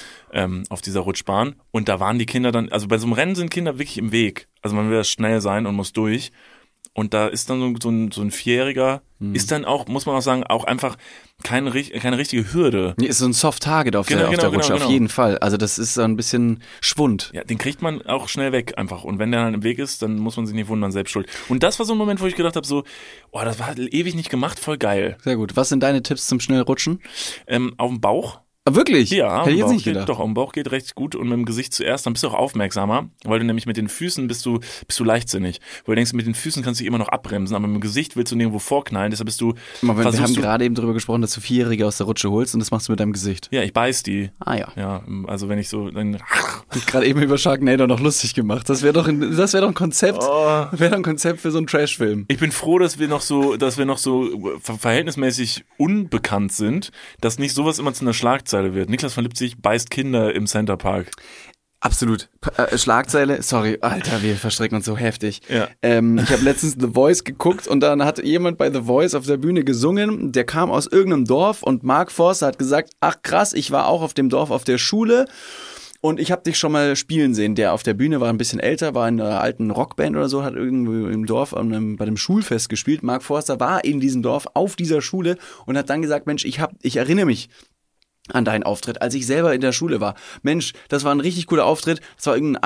Speaker 2: Rutschbahn. Und da waren die Kinder dann, also bei so einem Rennen sind Kinder wirklich im Weg. Also man will das schnell sein und muss durch. Und da ist dann so ein 4-Jähriger, ist dann auch, muss man auch sagen, auch einfach keine richtige Hürde.
Speaker 1: Nee, ist so ein Soft-Target auf der Rutsche, auf jeden Fall. Also das ist so ein bisschen Schwund.
Speaker 2: Ja, den kriegt man auch schnell weg einfach. Und wenn der dann im Weg ist, dann muss man sich nicht wundern, selbst schuld. Und das war so ein Moment, wo ich gedacht habe, so, das war ewig nicht gemacht, voll geil.
Speaker 1: Sehr gut. Was sind deine Tipps zum Schnellrutschen?
Speaker 2: Auf dem Bauch.
Speaker 1: Ah, wirklich?
Speaker 2: Ja,
Speaker 1: hätte ich jetzt nicht gedacht.
Speaker 2: Doch, auf dem Bauch geht recht gut und mit dem Gesicht zuerst, dann bist du auch aufmerksamer, weil du nämlich mit den Füßen bist du leichtsinnig. Weil du denkst, mit den Füßen kannst du dich immer noch abbremsen, aber mit dem Gesicht willst du nirgendwo vorknallen, deshalb bist du...
Speaker 1: Wir haben gerade eben darüber gesprochen, dass du 4-Jährige aus der Rutsche holst und das machst du mit deinem Gesicht.
Speaker 2: Ja, ich beiß die.
Speaker 1: Ah ja.
Speaker 2: Ja, also wenn ich so... Dann
Speaker 1: ich gerade eben über Sharknado noch lustig gemacht. Das wäre doch ein Konzept. Wäre doch ein Konzept für so einen Trash-Film.
Speaker 2: Ich bin froh, dass wir noch so verhältnismäßig unbekannt sind, dass nicht sowas immer zu einer Schlagzeile wird. Niklas von Lipzig beißt Kinder im Center Park.
Speaker 1: Absolut. Schlagzeile, sorry, Alter, wir verstricken uns so heftig.
Speaker 2: Ja.
Speaker 1: Ich habe letztens The Voice geguckt und dann hat jemand bei The Voice auf der Bühne gesungen, der kam aus irgendeinem Dorf und Mark Forster hat gesagt, ach krass, ich war auch auf dem Dorf auf der Schule und ich habe dich schon mal spielen sehen. Der auf der Bühne war ein bisschen älter, war in einer alten Rockband oder so, hat irgendwo im Dorf bei dem Schulfest gespielt. Mark Forster war in diesem Dorf auf dieser Schule und hat dann gesagt, Mensch, ich erinnere mich an deinen Auftritt, als ich selber in der Schule war. Mensch, das war ein richtig cooler Auftritt. Das war irgendein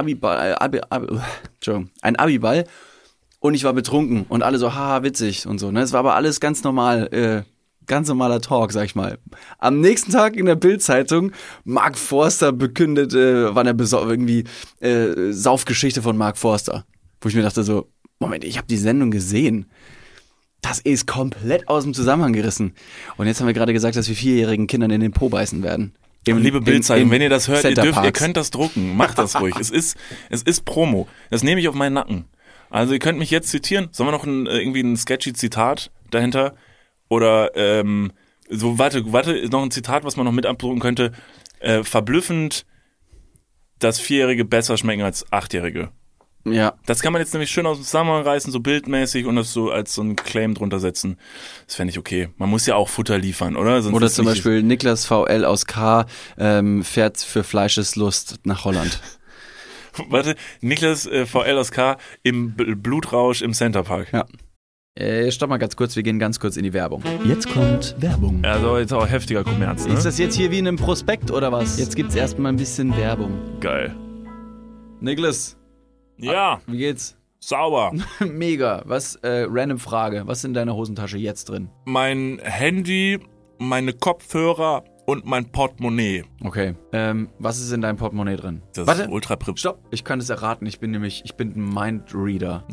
Speaker 1: ein Abiball und ich war betrunken und alle so, haha, witzig und so. Ne? Es war aber alles ganz normal, ganz normaler Talk, sag ich mal. Am nächsten Tag in der Bild-Zeitung, Mark Forster bekündet, war eine Saufgeschichte von Mark Forster. Wo ich mir dachte so, Moment, ich habe die Sendung gesehen. Das ist komplett aus dem Zusammenhang gerissen. Und jetzt haben wir gerade gesagt, dass wir 4-jährigen Kindern in den Po beißen werden.
Speaker 2: Liebe Bildzeitung, wenn ihr das hört, ihr könnt das drucken. Macht das ruhig. Es ist Promo. Das nehme ich auf meinen Nacken. Also ihr könnt mich jetzt zitieren. Sollen wir noch irgendwie ein sketchy Zitat dahinter? Oder warte, noch ein Zitat, was man noch mit abdrucken könnte. Verblüffend, dass 4-Jährige besser schmecken als 8-Jährige.
Speaker 1: Ja.
Speaker 2: Das kann man jetzt nämlich schön aus dem Zusammenhang reißen, so bildmäßig und das so als so ein Claim drunter setzen. Das fände ich okay. Man muss ja auch Futter liefern, oder? Sonst
Speaker 1: oder zum Beispiel Niklas VL aus K fährt für Fleischeslust nach Holland.
Speaker 2: Warte, Niklas VL aus K im Blutrausch im Center Park.
Speaker 1: Ja. Stopp mal ganz kurz, wir gehen ganz kurz in die Werbung. Jetzt kommt Werbung.
Speaker 2: Also jetzt auch heftiger Kommerz, ne?
Speaker 1: Ist das jetzt hier wie in einem Prospekt oder was? Jetzt gibt's erstmal ein bisschen Werbung.
Speaker 2: Geil.
Speaker 1: Niklas.
Speaker 2: Ja.
Speaker 1: Wie geht's?
Speaker 2: Sauber.
Speaker 1: Mega. Random Frage. Was ist in deiner Hosentasche jetzt drin?
Speaker 2: Mein Handy, meine Kopfhörer und mein Portemonnaie.
Speaker 1: Okay. Was ist in deinem Portemonnaie drin?
Speaker 2: Das ist ultra privat.
Speaker 1: Stopp. Ich kann es erraten. Ich bin ein Mindreader.
Speaker 2: Ja.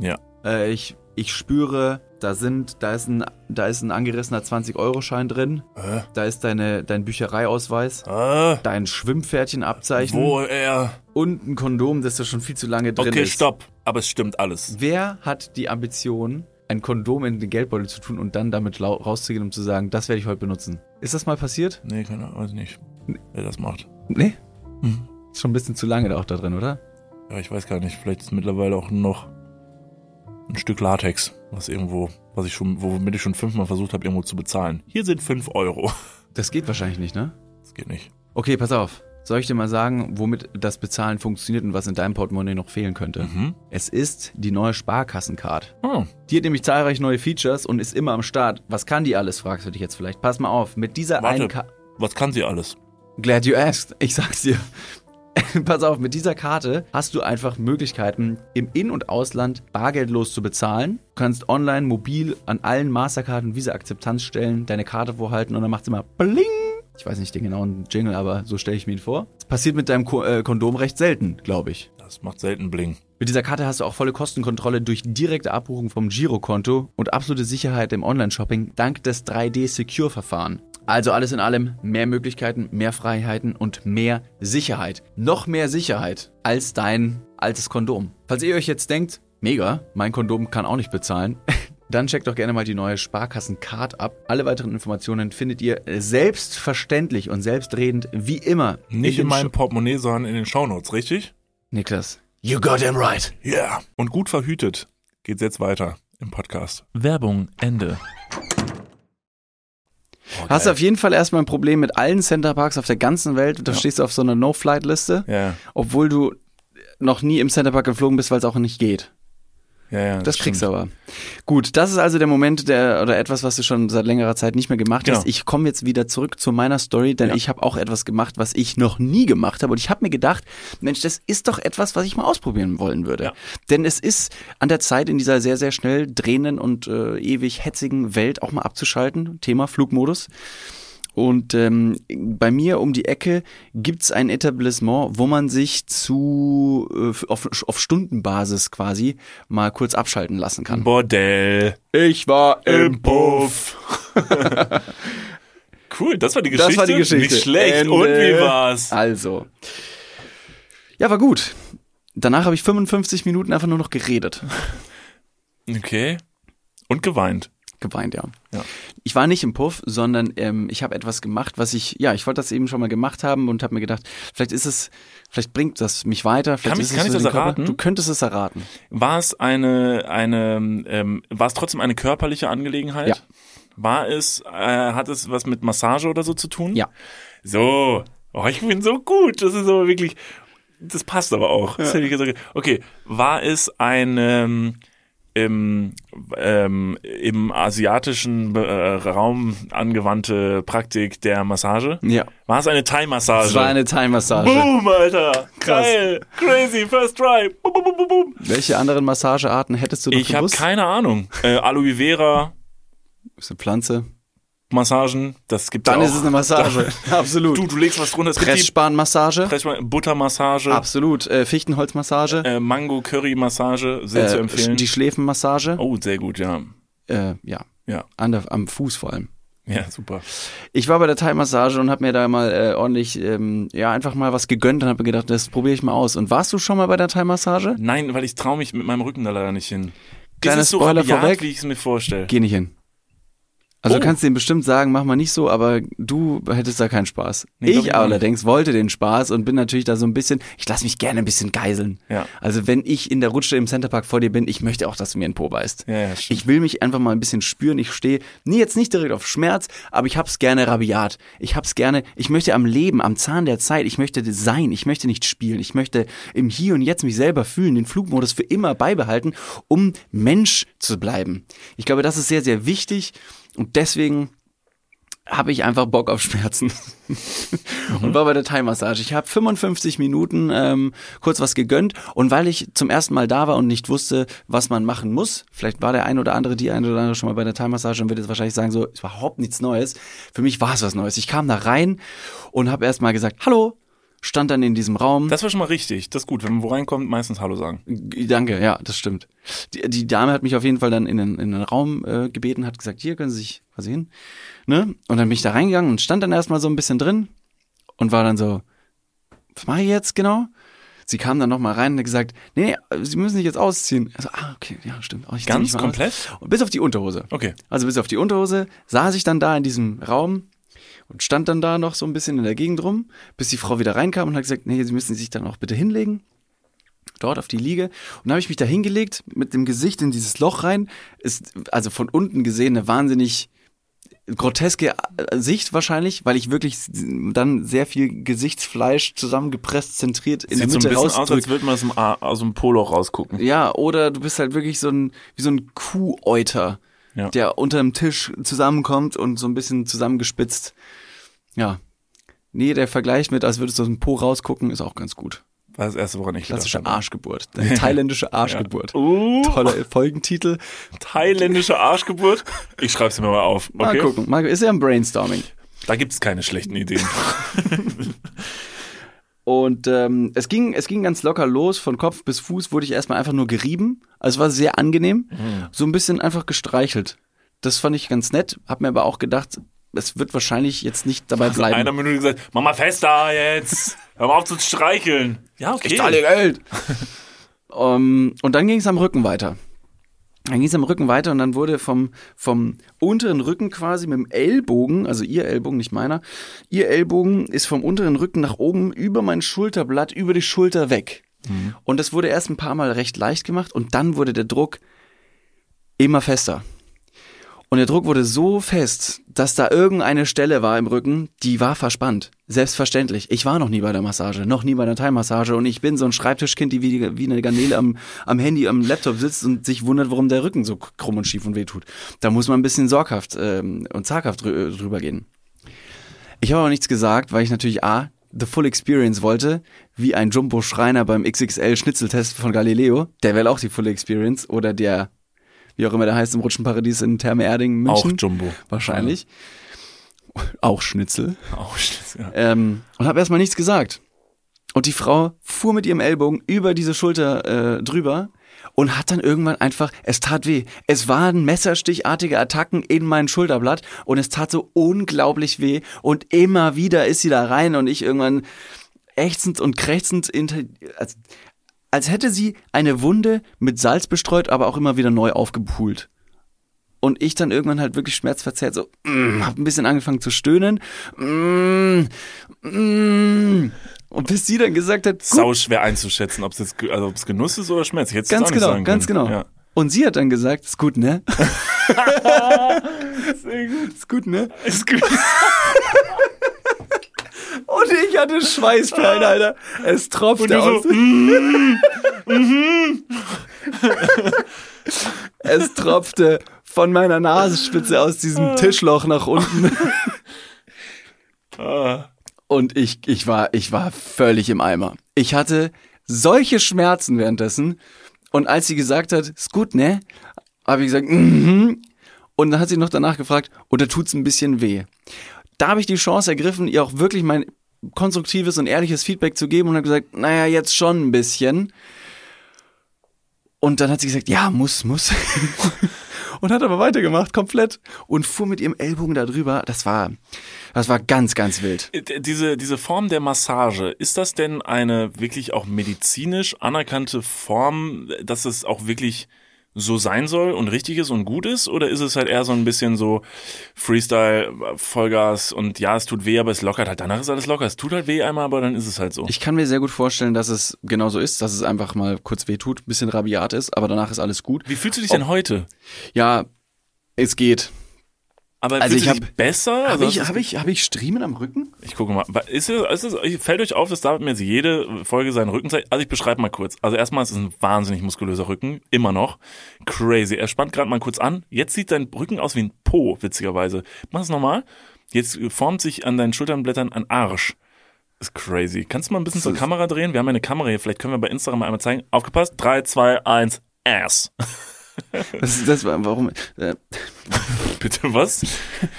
Speaker 1: Ich spüre, da ist ein angerissener 20-Euro-Schein drin. Da ist dein Büchereiausweis, dein Schwimmpferdchenabzeichen.
Speaker 2: Wo er?
Speaker 1: Und ein Kondom, das da schon viel zu lange drin ist.
Speaker 2: Okay, stopp. Aber es stimmt alles.
Speaker 1: Wer hat die Ambition, ein Kondom in den Geldbeutel zu tun und dann damit rauszugehen, um zu sagen, das werde ich heute benutzen? Ist das mal passiert?
Speaker 2: Nee, keine Ahnung, weiß nicht, wer das macht.
Speaker 1: Nee? Ist schon ein bisschen zu lange da auch da drin, oder?
Speaker 2: Ja, ich weiß gar nicht. Vielleicht ist mittlerweile auch noch ein Stück Latex, womit ich schon 5-mal versucht habe, irgendwo zu bezahlen. Hier sind 5 Euro.
Speaker 1: Das geht wahrscheinlich nicht, ne?
Speaker 2: Das geht nicht.
Speaker 1: Okay, pass auf. Soll ich dir mal sagen, womit das Bezahlen funktioniert und was in deinem Portemonnaie noch fehlen könnte? Es ist die neue Sparkassencard. Die hat nämlich zahlreiche neue Features und ist immer am Start. Was kann die alles, fragst du dich jetzt vielleicht. Pass mal auf, mit dieser einen Karte...
Speaker 2: Was kann sie alles?
Speaker 1: Glad you asked. Ich sag's dir. Pass auf, mit dieser Karte hast du einfach Möglichkeiten, im In- und Ausland bargeldlos zu bezahlen. Du kannst online, mobil an allen Mastercard- und Visa-Akzeptanzstellen deine Karte vorhalten und dann macht's immer Bling. Ich weiß nicht den genauen Jingle, aber so stelle ich mir ihn vor. Das passiert mit deinem Kondom recht selten, glaube ich.
Speaker 2: Das macht selten Bling.
Speaker 1: Mit dieser Karte hast du auch volle Kostenkontrolle durch direkte Abbuchung vom Girokonto und absolute Sicherheit im Online-Shopping dank des 3D-Secure-Verfahren. Also alles in allem mehr Möglichkeiten, mehr Freiheiten und mehr Sicherheit. Noch mehr Sicherheit als dein altes Kondom. Falls ihr euch jetzt denkt, mega, mein Kondom kann auch nicht bezahlen, dann checkt doch gerne mal die neue Sparkassen-Card ab. Alle weiteren Informationen findet ihr selbstverständlich und selbstredend wie immer.
Speaker 2: Nicht in meinem Portemonnaie, sondern in den Shownotes, richtig?
Speaker 1: Niklas, you got him right.
Speaker 2: Yeah. Und gut verhütet geht's jetzt weiter im Podcast. Werbung, Ende.
Speaker 1: Hast du auf jeden Fall erstmal ein Problem mit allen Centerparks auf der ganzen Welt. Da stehst du auf so einer No-Flight-Liste, obwohl du noch nie im Centerpark geflogen bist, weil es auch nicht geht.
Speaker 2: Ja,
Speaker 1: das kriegst du aber. Gut, das ist also der Moment, oder etwas, was du schon seit längerer Zeit nicht mehr gemacht hast. Ich komme jetzt wieder zurück zu meiner Story, denn ich habe auch etwas gemacht, was ich noch nie gemacht habe. Und ich habe mir gedacht, Mensch, das ist doch etwas, was ich mal ausprobieren wollen würde. Ja. Denn es ist an der Zeit, in dieser sehr, sehr schnell drehenden und ewig hetzigen Welt auch mal abzuschalten. Thema Flugmodus. Und bei mir um die Ecke gibt's ein Etablissement, wo man sich auf Stundenbasis quasi mal kurz abschalten lassen kann.
Speaker 2: Bordell.
Speaker 1: Ich war im Puff.
Speaker 2: Cool, das war die Geschichte?
Speaker 1: Das war die Geschichte.
Speaker 2: Nicht schlecht.
Speaker 1: Ende.
Speaker 2: Und wie war's?
Speaker 1: Also. Ja, war gut. Danach habe ich 55 Minuten einfach nur noch geredet.
Speaker 2: Okay. Und geweint.
Speaker 1: Geweint, ja. Ich war nicht im Puff, sondern ich habe etwas gemacht, was ich wollte das eben schon mal gemacht haben und habe mir gedacht, vielleicht bringt das mich weiter.
Speaker 2: Kann ich das erraten?
Speaker 1: Du könntest es erraten.
Speaker 2: War es war es trotzdem eine körperliche Angelegenheit?
Speaker 1: Ja.
Speaker 2: Hat es was mit Massage oder so zu tun?
Speaker 1: Ja.
Speaker 2: So, ich bin so gut, das ist aber wirklich, das passt aber auch. Ja. Das hätte ich gesagt. Okay, war es eine im asiatischen Raum angewandte Praktik der Massage?
Speaker 1: Ja.
Speaker 2: War es eine Thai-Massage?
Speaker 1: Es war eine Thai-Massage.
Speaker 2: Boom, Alter! Krass. Geil! Crazy, first try! Boom, boom, boom, boom.
Speaker 1: Welche anderen Massagearten hättest du noch gewusst?
Speaker 2: Ich habe keine Ahnung. Aloe Vera.
Speaker 1: Ist eine Pflanze.
Speaker 2: Massagen, das gibt's
Speaker 1: Dann
Speaker 2: auch.
Speaker 1: ist es eine Massage, absolut.
Speaker 2: Du legst was drunter.
Speaker 1: Pressspanmassage.
Speaker 2: Buttermassage.
Speaker 1: Absolut.
Speaker 2: Fichtenholzmassage. Mango-Curry-Massage, sehr zu empfehlen.
Speaker 1: Die Schläfenmassage.
Speaker 2: Oh, sehr gut, ja.
Speaker 1: Ja. Am Fuß vor allem.
Speaker 2: Ja, super.
Speaker 1: Ich war bei der Thai-Massage und habe mir da mal ordentlich, einfach mal was gegönnt und habe mir gedacht, das probiere ich mal aus. Und warst du schon mal bei der Thai-Massage?
Speaker 2: Nein, weil ich traue mich mit meinem Rücken da leider nicht hin.
Speaker 1: Kleiner
Speaker 2: ist so
Speaker 1: Spoiler
Speaker 2: rabiat,
Speaker 1: vorweg.
Speaker 2: wie ich es mir vorstelle.
Speaker 1: Geh nicht hin. Also du kannst denen bestimmt sagen, mach mal nicht so, aber du hättest da keinen Spaß.
Speaker 2: Nee,
Speaker 1: ich allerdings wollte den Spaß und bin natürlich da so ein bisschen, ich lasse mich gerne ein bisschen geiseln.
Speaker 2: Ja.
Speaker 1: Also wenn ich in der Rutsche im Centerpark vor dir bin, ich möchte auch, dass du mir einen Po beißt.
Speaker 2: Ja,
Speaker 1: ich will mich einfach mal ein bisschen spüren. Ich stehe jetzt nicht direkt auf Schmerz, aber ich hab's gerne rabiat. Ich möchte am Leben, am Zahn der Zeit, ich möchte sein, ich möchte nicht spielen. Ich möchte im Hier und Jetzt mich selber fühlen, den Flugmodus für immer beibehalten, um Mensch zu bleiben. Ich glaube, das ist sehr, sehr wichtig und deswegen habe ich einfach Bock auf Schmerzen und war bei der Thai-Massage. Ich habe 55 Minuten kurz was gegönnt und weil ich zum ersten Mal da war und nicht wusste, was man machen muss, vielleicht war die eine oder andere schon mal bei der Thai-Massage und wird jetzt wahrscheinlich sagen, so, ist überhaupt nichts Neues. Für mich war es was Neues. Ich kam da rein und habe erst mal gesagt, hallo, stand dann in diesem Raum.
Speaker 2: Das war schon mal richtig. Das ist gut. Wenn man wo reinkommt, meistens Hallo sagen.
Speaker 1: Danke, ja, das stimmt. Die Dame hat mich auf jeden Fall dann in den Raum gebeten, hat gesagt, hier können Sie sich quasi hin. Ne? Und dann bin ich da reingegangen und stand dann erstmal so ein bisschen drin und war dann so, was mache ich jetzt genau? Sie kam dann nochmal rein und hat gesagt, nee, Sie müssen sich jetzt ausziehen. Also, okay, ja, stimmt. Ich
Speaker 2: Ganz komplett?
Speaker 1: Und bis auf die Unterhose.
Speaker 2: Okay.
Speaker 1: Also bis auf die Unterhose saß ich dann da in diesem Raum und stand dann da noch so ein bisschen in der Gegend rum, bis die Frau wieder reinkam und hat gesagt, nee, Sie müssen sich dann auch bitte hinlegen. Dort auf die Liege. Und dann habe ich mich da hingelegt, mit dem Gesicht in dieses Loch rein. Ist also von unten gesehen eine wahnsinnig groteske Sicht wahrscheinlich, weil ich wirklich dann sehr viel Gesichtsfleisch zusammengepresst, zentriert in der Mitte
Speaker 2: rausdrücke. Sieht so ein bisschen aus, als würde man aus dem Poloch rausgucken.
Speaker 1: Ja, oder du bist halt wirklich wie so ein Kuhäuter, der unter dem Tisch zusammenkommt und so ein bisschen zusammengespitzt. Ja. Nee, der Vergleich mit, als würdest du aus dem Po rausgucken, ist auch ganz gut.
Speaker 2: War das erste, woran ich gedacht habe.
Speaker 1: Klassische Arschgeburt. Eine thailändische Arschgeburt. Toller Folgentitel.
Speaker 2: Thailändische Arschgeburt? Ich schreib's mir mal auf. Okay?
Speaker 1: Mal gucken. Ist ja ein Brainstorming.
Speaker 2: Da gibt's keine schlechten Ideen.
Speaker 1: Und es ging ganz locker los. Von Kopf bis Fuß wurde ich erstmal einfach nur gerieben. Also es war sehr angenehm. So ein bisschen einfach gestreichelt. Das fand ich ganz nett. Hab mir aber auch gedacht, es wird wahrscheinlich jetzt nicht dabei bleiben.
Speaker 2: Einer Minute gesagt, mach mal fester jetzt. Hör mal auf zu streicheln. Ja, okay.
Speaker 1: Ich zahle dir Geld. Und dann ging es am Rücken weiter. Und dann wurde vom unteren Rücken quasi mit dem Ellbogen, also ihr Ellbogen, nicht meiner, ihr Ellbogen ist vom unteren Rücken nach oben über mein Schulterblatt, über die Schulter weg. Und das wurde erst ein paar Mal recht leicht gemacht und dann wurde der Druck immer fester. Und der Druck wurde so fest, dass da irgendeine Stelle war im Rücken, die war verspannt. Selbstverständlich. Ich war noch nie bei der Massage, noch nie bei der Thai-Massage und ich bin so ein Schreibtischkind, die wie eine Garnele am Handy, am Laptop sitzt und sich wundert, warum der Rücken so krumm und schief und wehtut. Da muss man ein bisschen sorghaft und zaghaft drüber gehen. Ich habe aber nichts gesagt, weil ich natürlich the full experience wollte, wie ein Jumbo-Schreiner beim XXL-Schnitzeltest von Galileo. Der will auch die full experience oder der wie auch immer der heißt, im Rutschenparadies in Therme Erding, München.
Speaker 2: Auch Jumbo.
Speaker 1: Wahrscheinlich. Ja. Auch Schnitzel.
Speaker 2: Ja.
Speaker 1: Und habe erstmal nichts gesagt. Und die Frau fuhr mit ihrem Ellbogen über diese Schulter drüber und hat dann irgendwann einfach, es tat weh. Es waren messerstichartige Attacken in mein Schulterblatt und es tat so unglaublich weh. Und immer wieder ist sie da rein und ich irgendwann ächzend und krächzend als hätte sie eine Wunde mit Salz bestreut, aber auch immer wieder neu aufgepult. Und ich dann irgendwann halt wirklich schmerzverzerrt so, hab ein bisschen angefangen zu stöhnen. Und bis sie dann gesagt hat,
Speaker 2: sau schwer einzuschätzen, ob es Genuss ist oder Schmerz. Ich hätte es
Speaker 1: ganz
Speaker 2: auch nicht
Speaker 1: genau,
Speaker 2: sagen
Speaker 1: ganz
Speaker 2: können.
Speaker 1: genau.
Speaker 2: Ja.
Speaker 1: Und sie hat dann gesagt, ist gut, ne?
Speaker 2: Sehr gut.
Speaker 1: Ist gut, ne?
Speaker 2: Ist gut.
Speaker 1: Und ich hatte Schweißperlen, Alter. Es tropfte aus. Es tropfte von meiner Nasenspitze aus diesem Tischloch nach unten. Und ich war völlig im Eimer. Ich hatte solche Schmerzen währenddessen. Und als sie gesagt hat, ist gut, ne? Habe ich gesagt, Und dann hat sie noch danach gefragt, oder tut's ein bisschen weh? Da habe ich die Chance ergriffen, ihr auch wirklich mein konstruktives und ehrliches Feedback zu geben und habe gesagt, naja, jetzt schon ein bisschen. Und dann hat sie gesagt, ja, muss. Und hat aber weitergemacht, komplett. Und fuhr mit ihrem Ellbogen da drüber. Das war ganz, ganz wild.
Speaker 2: Diese Form der Massage, ist das denn eine wirklich auch medizinisch anerkannte Form, dass es auch wirklich so sein soll und richtig ist und gut ist? Oder ist es halt eher so ein bisschen so Freestyle, Vollgas und ja, es tut weh, aber es lockert halt. Danach ist alles locker. Es tut halt weh einmal, aber dann ist es halt so.
Speaker 1: Ich kann mir sehr gut vorstellen, dass es genauso ist, dass es einfach mal kurz weh tut, ein bisschen rabiat ist, aber danach ist alles gut.
Speaker 2: Wie fühlst du dich denn heute?
Speaker 1: Ja, es geht.
Speaker 2: Aber
Speaker 1: also
Speaker 2: fühlst du dich besser?
Speaker 1: Hab ich Striemen am Rücken?
Speaker 2: Ich gucke mal. Fällt euch auf, dass David mir jetzt jede Folge seinen Rücken zeigt? Also ich beschreibe mal kurz. Also erstmal ist es ein wahnsinnig muskulöser Rücken. Immer noch. Crazy. Er spannt gerade mal kurz an. Jetzt sieht dein Rücken aus wie ein Po, witzigerweise. Mach es nochmal. Jetzt formt sich an deinen Schulternblättern ein Arsch. Ist crazy. Kannst du mal ein bisschen zur Kamera drehen? Wir haben eine Kamera hier. Vielleicht können wir bei Instagram mal einmal zeigen. Aufgepasst. 3, 2, 1, Ass.
Speaker 1: Das war, warum?
Speaker 2: Bitte was?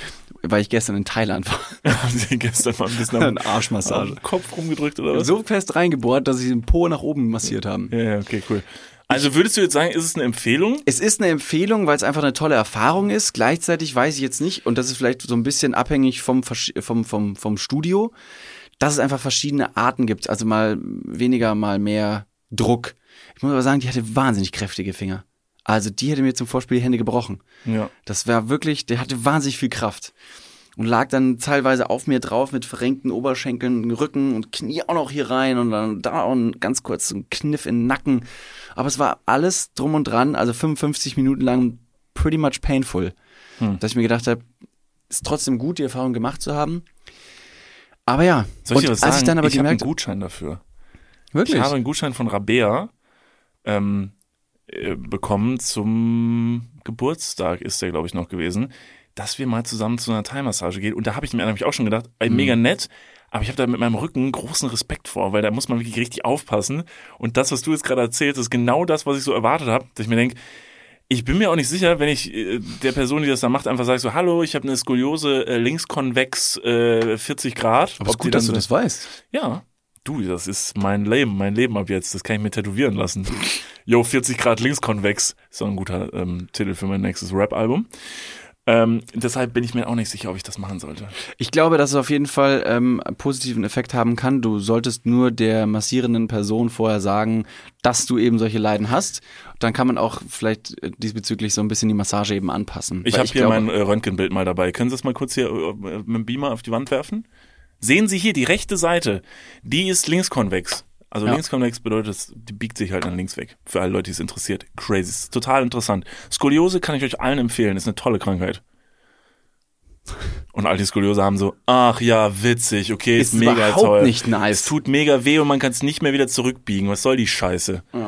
Speaker 1: weil ich gestern in Thailand war.
Speaker 2: Haben Sie gestern mal ein bisschen am
Speaker 1: Arschmassage.
Speaker 2: Kopf rumgedrückt oder was?
Speaker 1: So fest reingebohrt, dass sie den Po nach oben massiert haben.
Speaker 2: Ja, okay, cool. Also würdest du jetzt sagen, ist es eine Empfehlung?
Speaker 1: Es ist eine Empfehlung, weil es einfach eine tolle Erfahrung ist. Gleichzeitig weiß ich jetzt nicht, und das ist vielleicht so ein bisschen abhängig vom Studio, dass es einfach verschiedene Arten gibt. Also mal weniger, mal mehr Druck. Ich muss aber sagen, die hatte wahnsinnig kräftige Finger. Also die hätte mir zum Vorspiel die Hände gebrochen.
Speaker 2: Ja.
Speaker 1: Das war wirklich, der hatte wahnsinnig viel Kraft. Und lag dann teilweise auf mir drauf mit verrenkten Oberschenkeln, Rücken und Knie auch noch hier rein und dann da auch ganz kurz so ein Kniff in den Nacken. Aber es war alles drum und dran, also 55 Minuten lang pretty much painful. Dass ich mir gedacht habe, ist trotzdem gut, die Erfahrung gemacht zu haben. Aber ja,
Speaker 2: soll ich dir was sagen?
Speaker 1: Als ich dann aber
Speaker 2: ich habe
Speaker 1: gemerkt,
Speaker 2: einen Gutschein dafür.
Speaker 1: Wirklich?
Speaker 2: Ich habe einen Gutschein von Rabea bekommen zum Geburtstag, ist der, glaube ich, noch gewesen, dass wir mal zusammen zu einer Thai-Massage gehen. Und da habe ich mir nämlich auch schon gedacht, mega nett, aber ich habe da mit meinem Rücken großen Respekt vor, weil da muss man wirklich richtig aufpassen. Und das, was du jetzt gerade erzählst, ist genau das, was ich so erwartet habe, dass ich mir denke, ich bin mir auch nicht sicher, wenn ich der Person, die das da macht, einfach sage so, hallo, ich habe eine Skoliose linkskonvex 40 Grad.
Speaker 1: aber es ist gut, dass du das weißt.
Speaker 2: Ja, du, das ist mein Leben ab jetzt, das kann ich mir tätowieren lassen. Yo, 40 Grad linkskonvex, ist auch ein guter Titel für mein nächstes Rap-Album. Deshalb bin ich mir auch nicht sicher, ob ich das machen sollte.
Speaker 1: Ich glaube, dass es auf jeden Fall einen positiven Effekt haben kann. Du solltest nur der massierenden Person vorher sagen, dass du eben solche Leiden hast. Dann kann man auch vielleicht diesbezüglich so ein bisschen die Massage eben anpassen.
Speaker 2: Ich habe hier mein Röntgenbild mal dabei. Können Sie das mal kurz hier mit dem Beamer auf die Wand werfen? Sehen Sie hier die rechte Seite, die ist linkskonvex. Also linkskonvex bedeutet, die biegt sich halt nach links weg. Für alle Leute, die es interessiert. Crazy. Ist total interessant. Skoliose kann ich euch allen empfehlen. Ist eine tolle Krankheit. Und all die Skoliose haben so, ach ja, witzig, okay, ist mega
Speaker 1: überhaupt
Speaker 2: toll.
Speaker 1: Nicht nice.
Speaker 2: Es tut mega weh und man kann es nicht mehr wieder zurückbiegen. Was soll die Scheiße?
Speaker 1: Ja.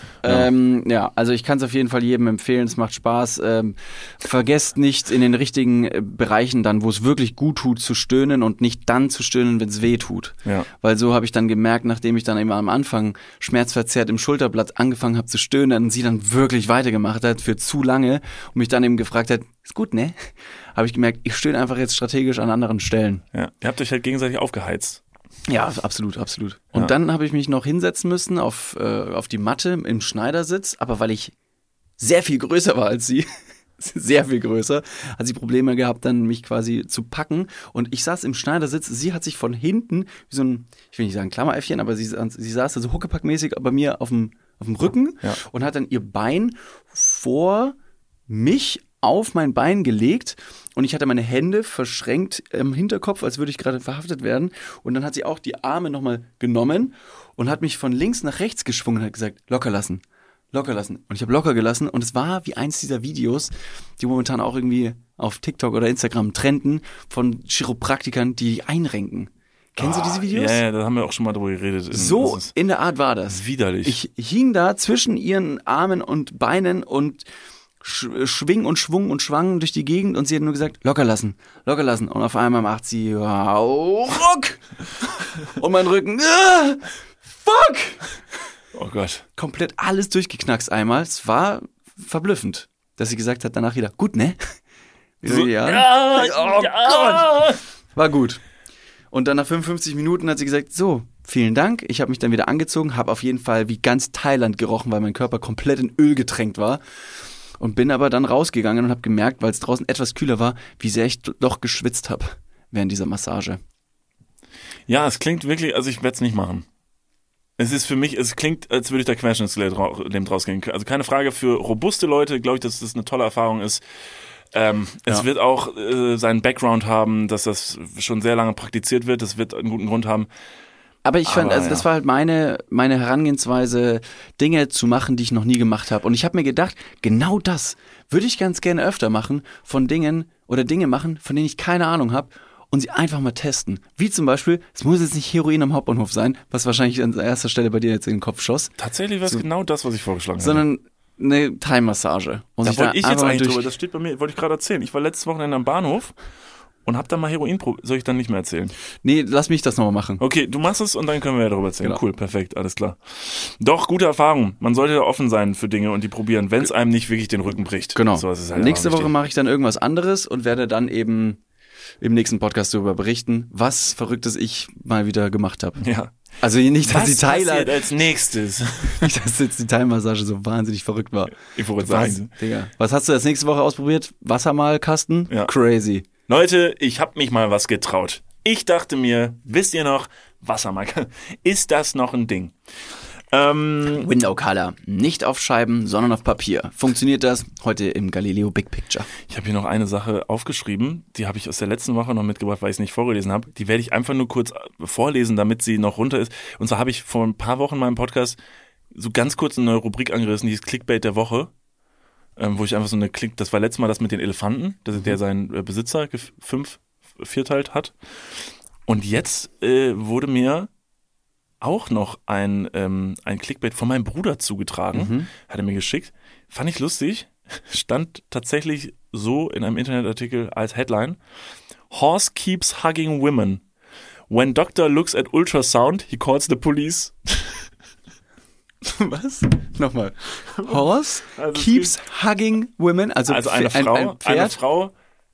Speaker 1: Also ich kann es auf jeden Fall jedem empfehlen, es macht Spaß. Vergesst nicht in den richtigen Bereichen dann, wo es wirklich gut tut, zu stöhnen und nicht dann zu stöhnen, wenn es weh tut.
Speaker 2: Ja.
Speaker 1: Weil so habe ich dann gemerkt, nachdem ich dann eben am Anfang schmerzverzerrt im Schulterblatt angefangen habe zu stöhnen und sie dann wirklich weitergemacht hat für zu lange und mich dann eben gefragt hat, ist gut, ne? Habe ich gemerkt, ich stöhne einfach jetzt strategisch an anderen Stellen.
Speaker 2: Ja. Ihr habt euch halt gegenseitig aufgeheizt.
Speaker 1: Ja, absolut. Und
Speaker 2: Ja.
Speaker 1: dann habe ich mich noch hinsetzen müssen auf die Matte im Schneidersitz, aber weil ich sehr viel größer war als sie, sehr viel größer, hat sie Probleme gehabt, dann mich quasi zu packen. Und ich saß im Schneidersitz, sie hat sich von hinten, wie so ein, ich will nicht sagen Klammeräffchen, aber sie saß da so huckepackmäßig bei mir auf dem Rücken und hat dann ihr Bein vor mich auf mein Bein gelegt und ich hatte meine Hände verschränkt im Hinterkopf, als würde ich gerade verhaftet werden. Und dann hat sie auch die Arme nochmal genommen und hat mich von links nach rechts geschwungen und hat gesagt, locker lassen. Und ich habe locker gelassen und es war wie eins dieser Videos, die momentan auch irgendwie auf TikTok oder Instagram trenden, von Chiropraktikern, die einrenken. Kennen Sie diese Videos?
Speaker 2: Ja, da haben wir auch schon mal drüber geredet.
Speaker 1: So in der Art war das.
Speaker 2: Widerlich.
Speaker 1: Ich hing da zwischen ihren Armen und Beinen und schwing und schwung und schwang durch die Gegend und sie hat nur gesagt, locker lassen. Und auf einmal macht sie ruck und mein Rücken fuck.
Speaker 2: Oh Gott.
Speaker 1: Komplett alles durchgeknackst einmal. Es war verblüffend, dass sie gesagt hat danach wieder, gut, ne?
Speaker 2: So,
Speaker 1: Gott. War gut. Und dann nach 55 Minuten hat sie gesagt, so, vielen Dank. Ich habe mich dann wieder angezogen, habe auf jeden Fall wie ganz Thailand gerochen, weil mein Körper komplett in Öl getränkt war. Und bin aber dann rausgegangen und habe gemerkt, weil es draußen etwas kühler war, wie sehr ich doch geschwitzt habe während dieser Massage.
Speaker 2: Ja, es klingt wirklich, also ich werde es nicht machen. Es ist für mich, es klingt, als würde ich da Querschnittsgelähmt rausgehen. Also keine Frage, für robuste Leute glaube ich, dass das eine tolle Erfahrung ist. Es wird auch seinen Background haben, dass das schon sehr lange praktiziert wird. Das wird einen guten Grund haben.
Speaker 1: Aber ich fand, also das war halt meine Herangehensweise, Dinge zu machen, die ich noch nie gemacht habe. Und ich habe mir gedacht, genau das würde ich ganz gerne öfter machen, von Dingen oder Dinge machen, von denen ich keine Ahnung habe und sie einfach mal testen. Wie zum Beispiel, es muss jetzt nicht Heroin am Hauptbahnhof sein, was wahrscheinlich an erster Stelle bei dir jetzt in den Kopf schoss.
Speaker 2: Tatsächlich war es genau das, was ich vorgeschlagen habe.
Speaker 1: Sondern eine Thai-Massage.
Speaker 2: Da wollte ich jetzt eigentlich drüber, das steht bei mir, wollte ich gerade erzählen. Ich war letztes Wochenende am Bahnhof und hab dann mal Heroin probiert. Soll ich dann nicht mehr erzählen?
Speaker 1: Nee, lass mich das nochmal machen.
Speaker 2: Okay, du machst es und dann können wir ja darüber erzählen.
Speaker 1: Genau.
Speaker 2: Cool, perfekt, alles klar. Doch, gute Erfahrung. Man sollte da offen sein für Dinge und die probieren, wenn es einem nicht wirklich den Rücken bricht.
Speaker 1: Genau.
Speaker 2: So, ist es halt
Speaker 1: Nächste
Speaker 2: auch
Speaker 1: Woche
Speaker 2: wichtig.
Speaker 1: mache ich dann irgendwas anderes und werde dann eben im nächsten Podcast darüber berichten, was Verrücktes ich mal wieder gemacht habe.
Speaker 2: Ja.
Speaker 1: Also nicht, dass
Speaker 2: Was
Speaker 1: die Teile,
Speaker 2: passiert als nächstes?
Speaker 1: nicht, dass jetzt die Teilmassage so wahnsinnig verrückt war.
Speaker 2: Ich wollte
Speaker 1: Was,
Speaker 2: sagen.
Speaker 1: Digga. Was hast du das nächste Woche ausprobiert? Wassermalkasten?
Speaker 2: Ja.
Speaker 1: Crazy.
Speaker 2: Leute, ich habe mich mal was getraut. Ich dachte mir, wisst ihr noch, Wassermarke, ist das noch ein Ding?
Speaker 1: Window Color. Nicht auf Scheiben, sondern auf Papier. Funktioniert das? Heute im Galileo Big Picture.
Speaker 2: Ich habe hier noch eine Sache aufgeschrieben, die habe ich aus der letzten Woche noch mitgebracht, weil ich es nicht vorgelesen habe. Die werde ich einfach nur kurz vorlesen, damit sie noch runter ist. Und zwar habe ich vor ein paar Wochen in meinem Podcast so ganz kurz eine neue Rubrik angerissen, die hieß Clickbait der Woche, wo ich einfach so eine das war letztes Mal das mit den Elefanten, der seinen Besitzer vierteilt hat. Und jetzt wurde mir auch noch ein Clickbait von meinem Bruder zugetragen, hat er mir geschickt. Fand ich lustig, stand tatsächlich so in einem Internetartikel als Headline: Horse keeps hugging women. When doctor looks at ultrasound, he calls the police.
Speaker 1: Was? Nochmal. Horse
Speaker 2: Also
Speaker 1: keeps hugging women. Also
Speaker 2: eine
Speaker 1: ein
Speaker 2: Frau,
Speaker 1: Pferd.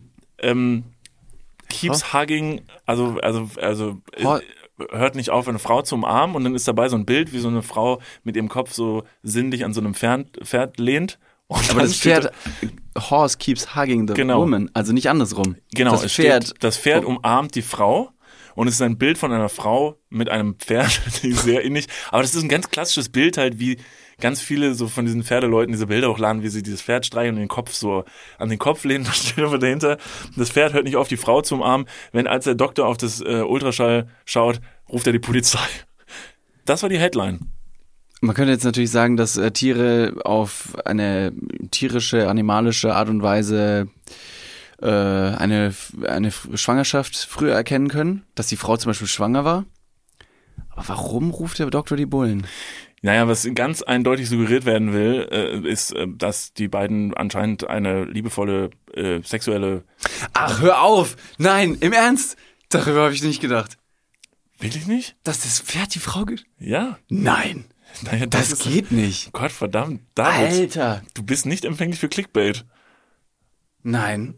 Speaker 2: Keeps hugging, also hört nicht auf, eine Frau zu umarmen, und dann ist dabei so ein Bild, wie so eine Frau mit ihrem Kopf so sinnlich an so einem Pferd lehnt. Und
Speaker 1: Aber
Speaker 2: dann
Speaker 1: das
Speaker 2: steht
Speaker 1: Pferd, Horse keeps hugging the
Speaker 2: Genau.
Speaker 1: woman. Also nicht andersrum.
Speaker 2: Genau,
Speaker 1: das
Speaker 2: das Pferd umarmt die Frau, und es ist ein Bild von einer Frau mit einem Pferd, die ist sehr ähnlich. Aber das ist ein ganz klassisches Bild halt, wie ganz viele so von diesen Pferdeleuten diese Bilder hochladen, wie sie dieses Pferd streicheln und den Kopf so an den Kopf lehnen. Da steht aber dahinter, das Pferd hört nicht auf, die Frau zu umarmen. Als der Doktor auf das Ultraschall schaut, ruft er die Polizei. Das war die Headline.
Speaker 1: Man könnte jetzt natürlich sagen, dass Tiere auf eine tierische, animalische Art und Weise eine Schwangerschaft früher erkennen können, dass die Frau zum Beispiel schwanger war. Aber warum ruft der Doktor die Bullen?
Speaker 2: Naja, was ganz eindeutig suggeriert werden will, ist, dass die beiden anscheinend eine liebevolle sexuelle...
Speaker 1: Ach, hör auf! Nein, im Ernst? Darüber habe ich nicht gedacht.
Speaker 2: Wirklich nicht?
Speaker 1: Dass das Pferd die Frau
Speaker 2: Ja.
Speaker 1: Nein,
Speaker 2: Naja,
Speaker 1: das geht nicht.
Speaker 2: Gott verdammt, David,
Speaker 1: Alter,
Speaker 2: du bist nicht empfänglich für Clickbait.
Speaker 1: nein.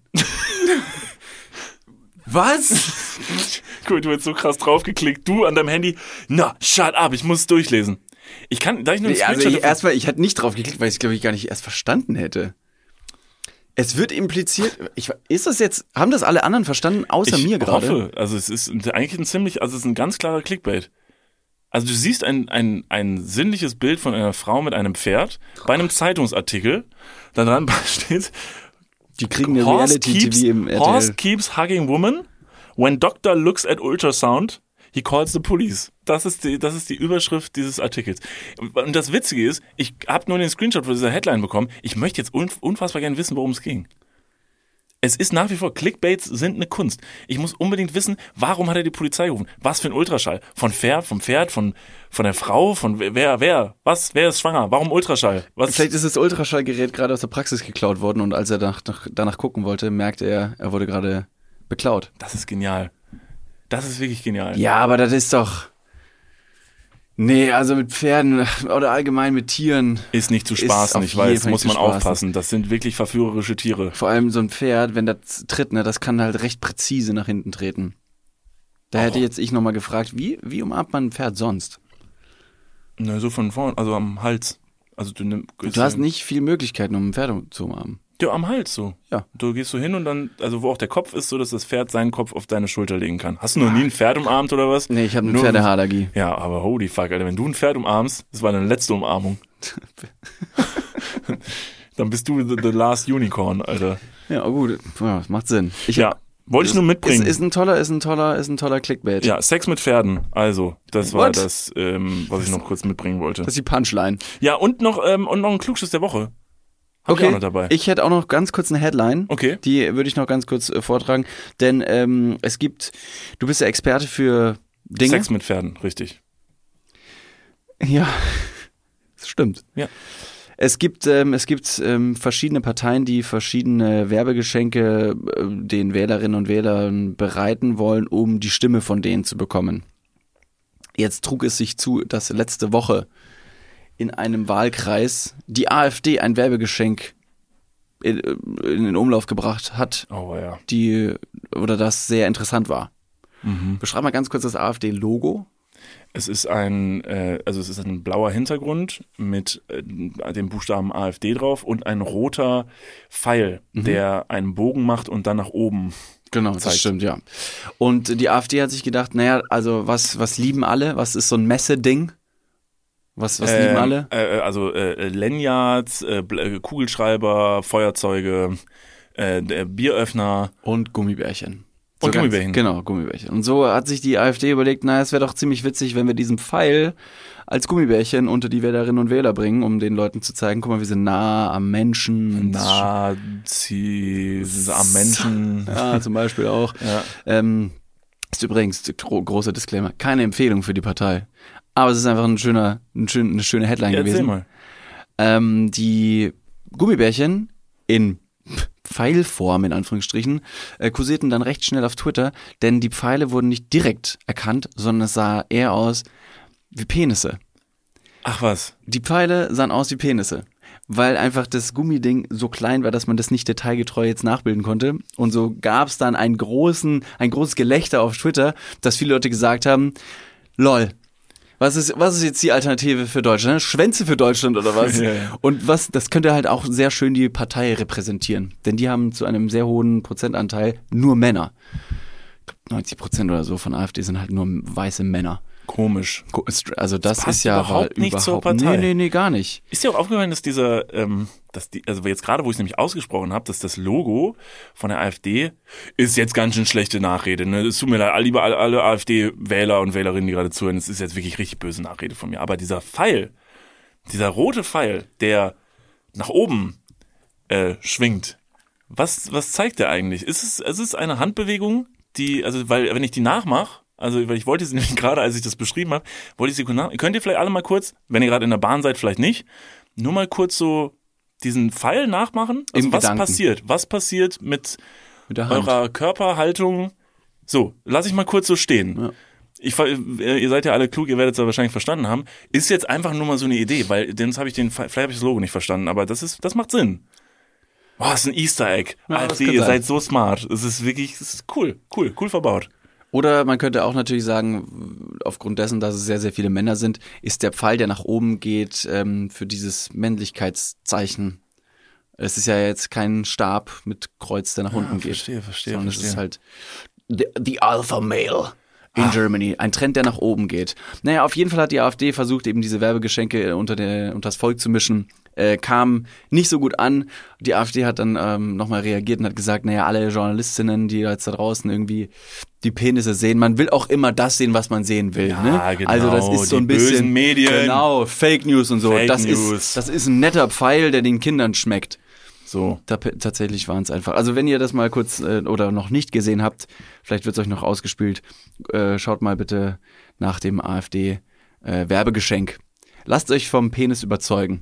Speaker 1: Was?
Speaker 2: Cool, du hast so krass draufgeklickt. Du an deinem Handy. Na, shut up, ich muss es durchlesen. Da ich nur einen Screenshot...
Speaker 1: Ich hätte nicht drauf geklickt, weil ich es, glaube ich, gar nicht erst verstanden hätte. Es wird impliziert, haben das alle anderen verstanden, außer mir gerade?
Speaker 2: Ich hoffe, also es ist eigentlich es ist ein ganz klarer Clickbait. Also du siehst ein sinnliches Bild von einer Frau mit einem Pferd bei einem Zeitungsartikel. Da dran steht...
Speaker 1: Die kriegen eine Reality-TV im RTL.
Speaker 2: Horse keeps hugging woman. When doctor looks at ultrasound, he calls the police. Das ist die Überschrift dieses Artikels. Und das Witzige ist, ich habe nur den Screenshot von dieser Headline bekommen. Ich möchte jetzt unfassbar gerne wissen, worum es ging. Es ist nach wie vor, Clickbaits sind eine Kunst. Ich muss unbedingt wissen, warum hat er die Polizei gerufen? Was für ein Ultraschall? Vom Pferd, von der Frau, von wer? Wer ist schwanger? Warum Ultraschall?
Speaker 1: Vielleicht ist das Ultraschallgerät gerade aus der Praxis geklaut worden, und als er danach gucken wollte, merkte er wurde gerade beklaut.
Speaker 2: Das ist genial. Das ist wirklich genial.
Speaker 1: Ja, aber das ist doch... Nee, also mit Pferden oder allgemein mit Tieren...
Speaker 2: Ist nicht zu spaßen, ich weiß, muss man aufpassen. Das sind wirklich verführerische Tiere.
Speaker 1: Vor allem so ein Pferd, wenn das tritt, das kann halt recht präzise nach hinten treten. Da hätte jetzt ich nochmal gefragt, wie umarmt man ein Pferd sonst?
Speaker 2: Na, so von vorn, also am Hals. Also du
Speaker 1: hast nicht viel Möglichkeiten, um ein Pferd zu umarmen.
Speaker 2: Ja, am Hals so.
Speaker 1: Ja.
Speaker 2: Du gehst so hin und dann, also wo auch der Kopf ist, so dass das Pferd seinen Kopf auf deine Schulter legen kann. Hast du noch nie ein Pferd umarmt oder was?
Speaker 1: Nee, ich habe eine Pferdehaarallergie.
Speaker 2: Ja, aber holy fuck, Alter, wenn du ein Pferd umarmst, das war deine letzte Umarmung. Dann bist du the last unicorn, Alter.
Speaker 1: Ja, gut, das macht Sinn.
Speaker 2: Wollte ich nur mitbringen.
Speaker 1: Ist ein toller Clickbait.
Speaker 2: Ja, Sex mit Pferden. Also, das war das, was ich noch kurz mitbringen wollte.
Speaker 1: Das ist die Punchline.
Speaker 2: Ja, und noch ein Klugschiss der Woche. Hab ich auch noch dabei.
Speaker 1: Ich hätte auch noch ganz kurz eine Headline.
Speaker 2: Okay.
Speaker 1: Die würde ich noch ganz kurz vortragen. Denn du bist ja Experte für Dinge.
Speaker 2: Sex mit Pferden, richtig.
Speaker 1: Ja, das stimmt.
Speaker 2: Ja.
Speaker 1: Es gibt verschiedene Parteien, die verschiedene Werbegeschenke den Wählerinnen und Wählern bereiten wollen, um die Stimme von denen zu bekommen. Jetzt trug es sich zu, dass letzte Woche in einem Wahlkreis die AfD ein Werbegeschenk in den Umlauf gebracht hat,
Speaker 2: Oh ja.
Speaker 1: das sehr interessant war. Beschreib mal ganz kurz das AfD-Logo.
Speaker 2: Es ist ein blauer Hintergrund mit dem Buchstaben AfD drauf und ein roter Pfeil, der einen Bogen macht und dann nach oben.
Speaker 1: Genau, das stimmt, ja. Und die AfD hat sich gedacht, naja, also was lieben alle? Was ist so ein Messeding? Was lieben alle?
Speaker 2: Lanyards, Kugelschreiber, Feuerzeuge, Bieröffner.
Speaker 1: Und Gummibärchen.
Speaker 2: Und Gummibärchen.
Speaker 1: Genau, Gummibärchen. Und so hat sich die AfD überlegt, naja, es wäre doch ziemlich witzig, wenn wir diesen Pfeil als Gummibärchen unter die Wählerinnen und Wähler bringen, um den Leuten zu zeigen, guck mal, wir sind nah am Menschen.
Speaker 2: Nazis am Menschen.
Speaker 1: Ja, zum Beispiel auch.
Speaker 2: Ja.
Speaker 1: Ist übrigens, großer Disclaimer, keine Empfehlung für die Partei. Aber es ist einfach eine schöne Headline gewesen.
Speaker 2: Erzähl
Speaker 1: mal. Die Gummibärchen in Pfeilform, in Anführungsstrichen, kursierten dann recht schnell auf Twitter, denn die Pfeile wurden nicht direkt erkannt, sondern es sah eher aus wie Penisse.
Speaker 2: Ach was.
Speaker 1: Die Pfeile sahen aus wie Penisse, weil einfach das Gummiding so klein war, dass man das nicht detailgetreu jetzt nachbilden konnte. Und so gab es dann ein großes Gelächter auf Twitter, dass viele Leute gesagt haben, lol, was ist jetzt die Alternative für Deutschland? Schwänze für Deutschland oder was?
Speaker 2: Ja.
Speaker 1: Und das könnte halt auch sehr schön die Partei repräsentieren. Denn die haben zu einem sehr hohen Prozentanteil nur Männer. 90% oder so von AfD sind halt nur weiße Männer.
Speaker 2: Komisch.
Speaker 1: Also das
Speaker 2: passt
Speaker 1: ist ja
Speaker 2: überhaupt nicht zur Partei.
Speaker 1: Nee, gar nicht.
Speaker 2: Ist dir auch aufgefallen, dass also jetzt gerade, wo ich es nämlich ausgesprochen habe, dass das Logo von der AfD ist jetzt ganz schön schlechte Nachrede. Ne? Es tut mir leid, lieber alle AfD-Wähler und Wählerinnen, die gerade zuhören, es ist jetzt wirklich richtig böse Nachrede von mir. Aber dieser Pfeil, dieser rote Pfeil, der nach oben schwingt, was zeigt der eigentlich? Es ist eine Handbewegung, weil wenn ich die nachmache, weil ich wollte sie nämlich gerade, als ich das beschrieben habe, wollte ich sie nachmachen. Könnt ihr vielleicht alle mal kurz, wenn ihr gerade in der Bahn seid, vielleicht nicht, nur mal kurz so diesen Pfeil nachmachen? Also was passiert mit
Speaker 1: der Hand.
Speaker 2: Eurer Körperhaltung? So, lass ich mal kurz so stehen. Ja. Ihr seid ja alle klug, ihr werdet es ja wahrscheinlich verstanden haben. Ist jetzt einfach nur mal so eine Idee, weil sonst vielleicht habe ich das Logo nicht verstanden, aber das macht Sinn. Boah, das ist ein Easter Egg.
Speaker 1: Ja,
Speaker 2: AfD, ihr seid so smart. Es ist cool verbaut.
Speaker 1: Oder man könnte auch natürlich sagen, aufgrund dessen, dass es sehr, sehr viele Männer sind, ist der Pfeil, der nach oben geht, für dieses Männlichkeitszeichen. Es ist ja jetzt kein Stab mit Kreuz, der nach unten geht.
Speaker 2: Verstehe.
Speaker 1: Sondern es ist halt the Alpha Male in Germany. Ein Trend, der nach oben geht. Naja, auf jeden Fall hat die AfD versucht, eben diese Werbegeschenke unter das Volk zu mischen. Kam nicht so gut an. Die AfD hat dann nochmal reagiert und hat gesagt, naja, alle Journalistinnen, die jetzt da draußen irgendwie die Penisse sehen, man will auch immer das sehen, was man sehen will.
Speaker 2: Ja,
Speaker 1: ne?
Speaker 2: genau,
Speaker 1: also das ist so ein bisschen
Speaker 2: bösen Medien.
Speaker 1: Genau, Fake News und so. Das ist ein netter Pfeil, der den Kindern schmeckt. So, tatsächlich waren es einfach. Also wenn ihr das mal kurz oder noch nicht gesehen habt, vielleicht wird es euch noch ausgespielt, schaut mal bitte nach dem AfD Werbegeschenk. Lasst euch vom Penis überzeugen.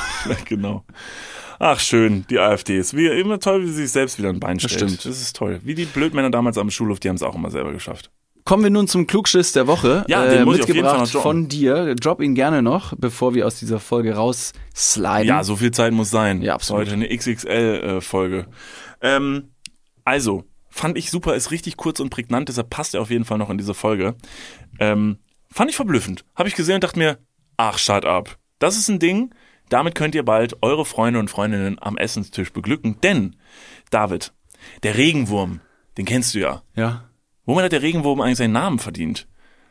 Speaker 2: Genau. Ach schön, die AfD ist immer toll, wie sie sich selbst wieder ein Bein stellt.
Speaker 1: Das stimmt.
Speaker 2: Das ist toll. Wie die Blödmänner damals am Schulhof, die haben es auch immer selber geschafft.
Speaker 1: Kommen wir nun zum Klugschiss der Woche.
Speaker 2: Ja, den muss ich auf jeden Fall noch droppen.
Speaker 1: Von dir. Drop ihn gerne noch, bevor wir aus dieser Folge raussliden.
Speaker 2: Ja, so viel Zeit muss sein.
Speaker 1: Ja, absolut.
Speaker 2: Heute eine XXL-Folge. Also, fand ich super, ist richtig kurz und prägnant, deshalb passt er auf jeden Fall noch in diese Folge. Fand ich verblüffend. Habe ich gesehen und dachte mir, ach, shut up. Das ist ein Ding, damit könnt ihr bald eure Freunde und Freundinnen am Essenstisch beglücken. Denn, David, der Regenwurm, den kennst du ja.
Speaker 1: Ja.
Speaker 2: Womit hat der Regenwurm eigentlich seinen Namen verdient?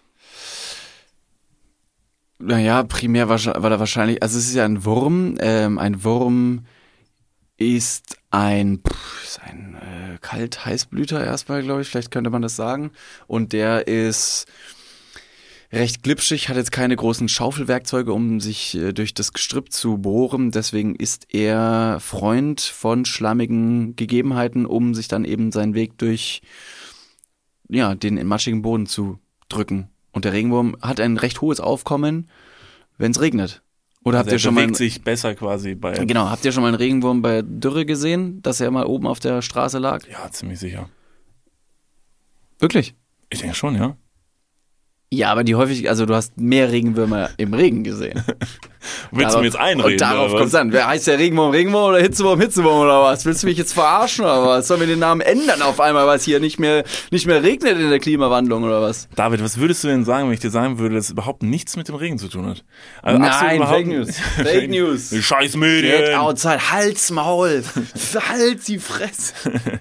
Speaker 1: Naja, primär war er wahrscheinlich, also es ist ja ein Wurm. Ein Wurm ist ein Kalt-Heißblüter erstmal, glaube ich. Vielleicht könnte man das sagen. Und der ist recht glitschig, hat jetzt keine großen Schaufelwerkzeuge, um sich durch das Gestrüpp zu bohren. Deswegen ist er Freund von schlammigen Gegebenheiten, um sich dann eben seinen Weg durch den matschigen Boden zu drücken. Und der Regenwurm hat ein recht hohes Aufkommen, wenn es regnet. Oder
Speaker 2: Also
Speaker 1: habt ihr schon mal
Speaker 2: bewegt sich besser quasi bei...
Speaker 1: Genau, habt ihr schon mal einen Regenwurm bei Dürre gesehen, dass er mal oben auf der Straße lag?
Speaker 2: Ja, ziemlich sicher.
Speaker 1: Wirklich?
Speaker 2: Ich denke schon, ja.
Speaker 1: Ja, aber du hast mehr Regenwürmer im Regen gesehen.
Speaker 2: Willst du mir jetzt einreden?
Speaker 1: Und darauf
Speaker 2: oder was?
Speaker 1: kommt's an. Wer heißt der Regenwurm oder Hitzewurm oder was? Willst du mich jetzt verarschen oder was? Sollen wir den Namen ändern auf einmal, weil es hier nicht mehr regnet in der Klimawandlung oder was?
Speaker 2: David, was würdest du denn sagen, wenn ich dir sagen würde, dass es überhaupt nichts mit dem Regen zu tun hat? Also
Speaker 1: Nein,
Speaker 2: überhaupt
Speaker 1: Fake News. Fake News.
Speaker 2: Die scheiß Medien.
Speaker 1: Get outside. Halt's Maul. Halt die Fresse.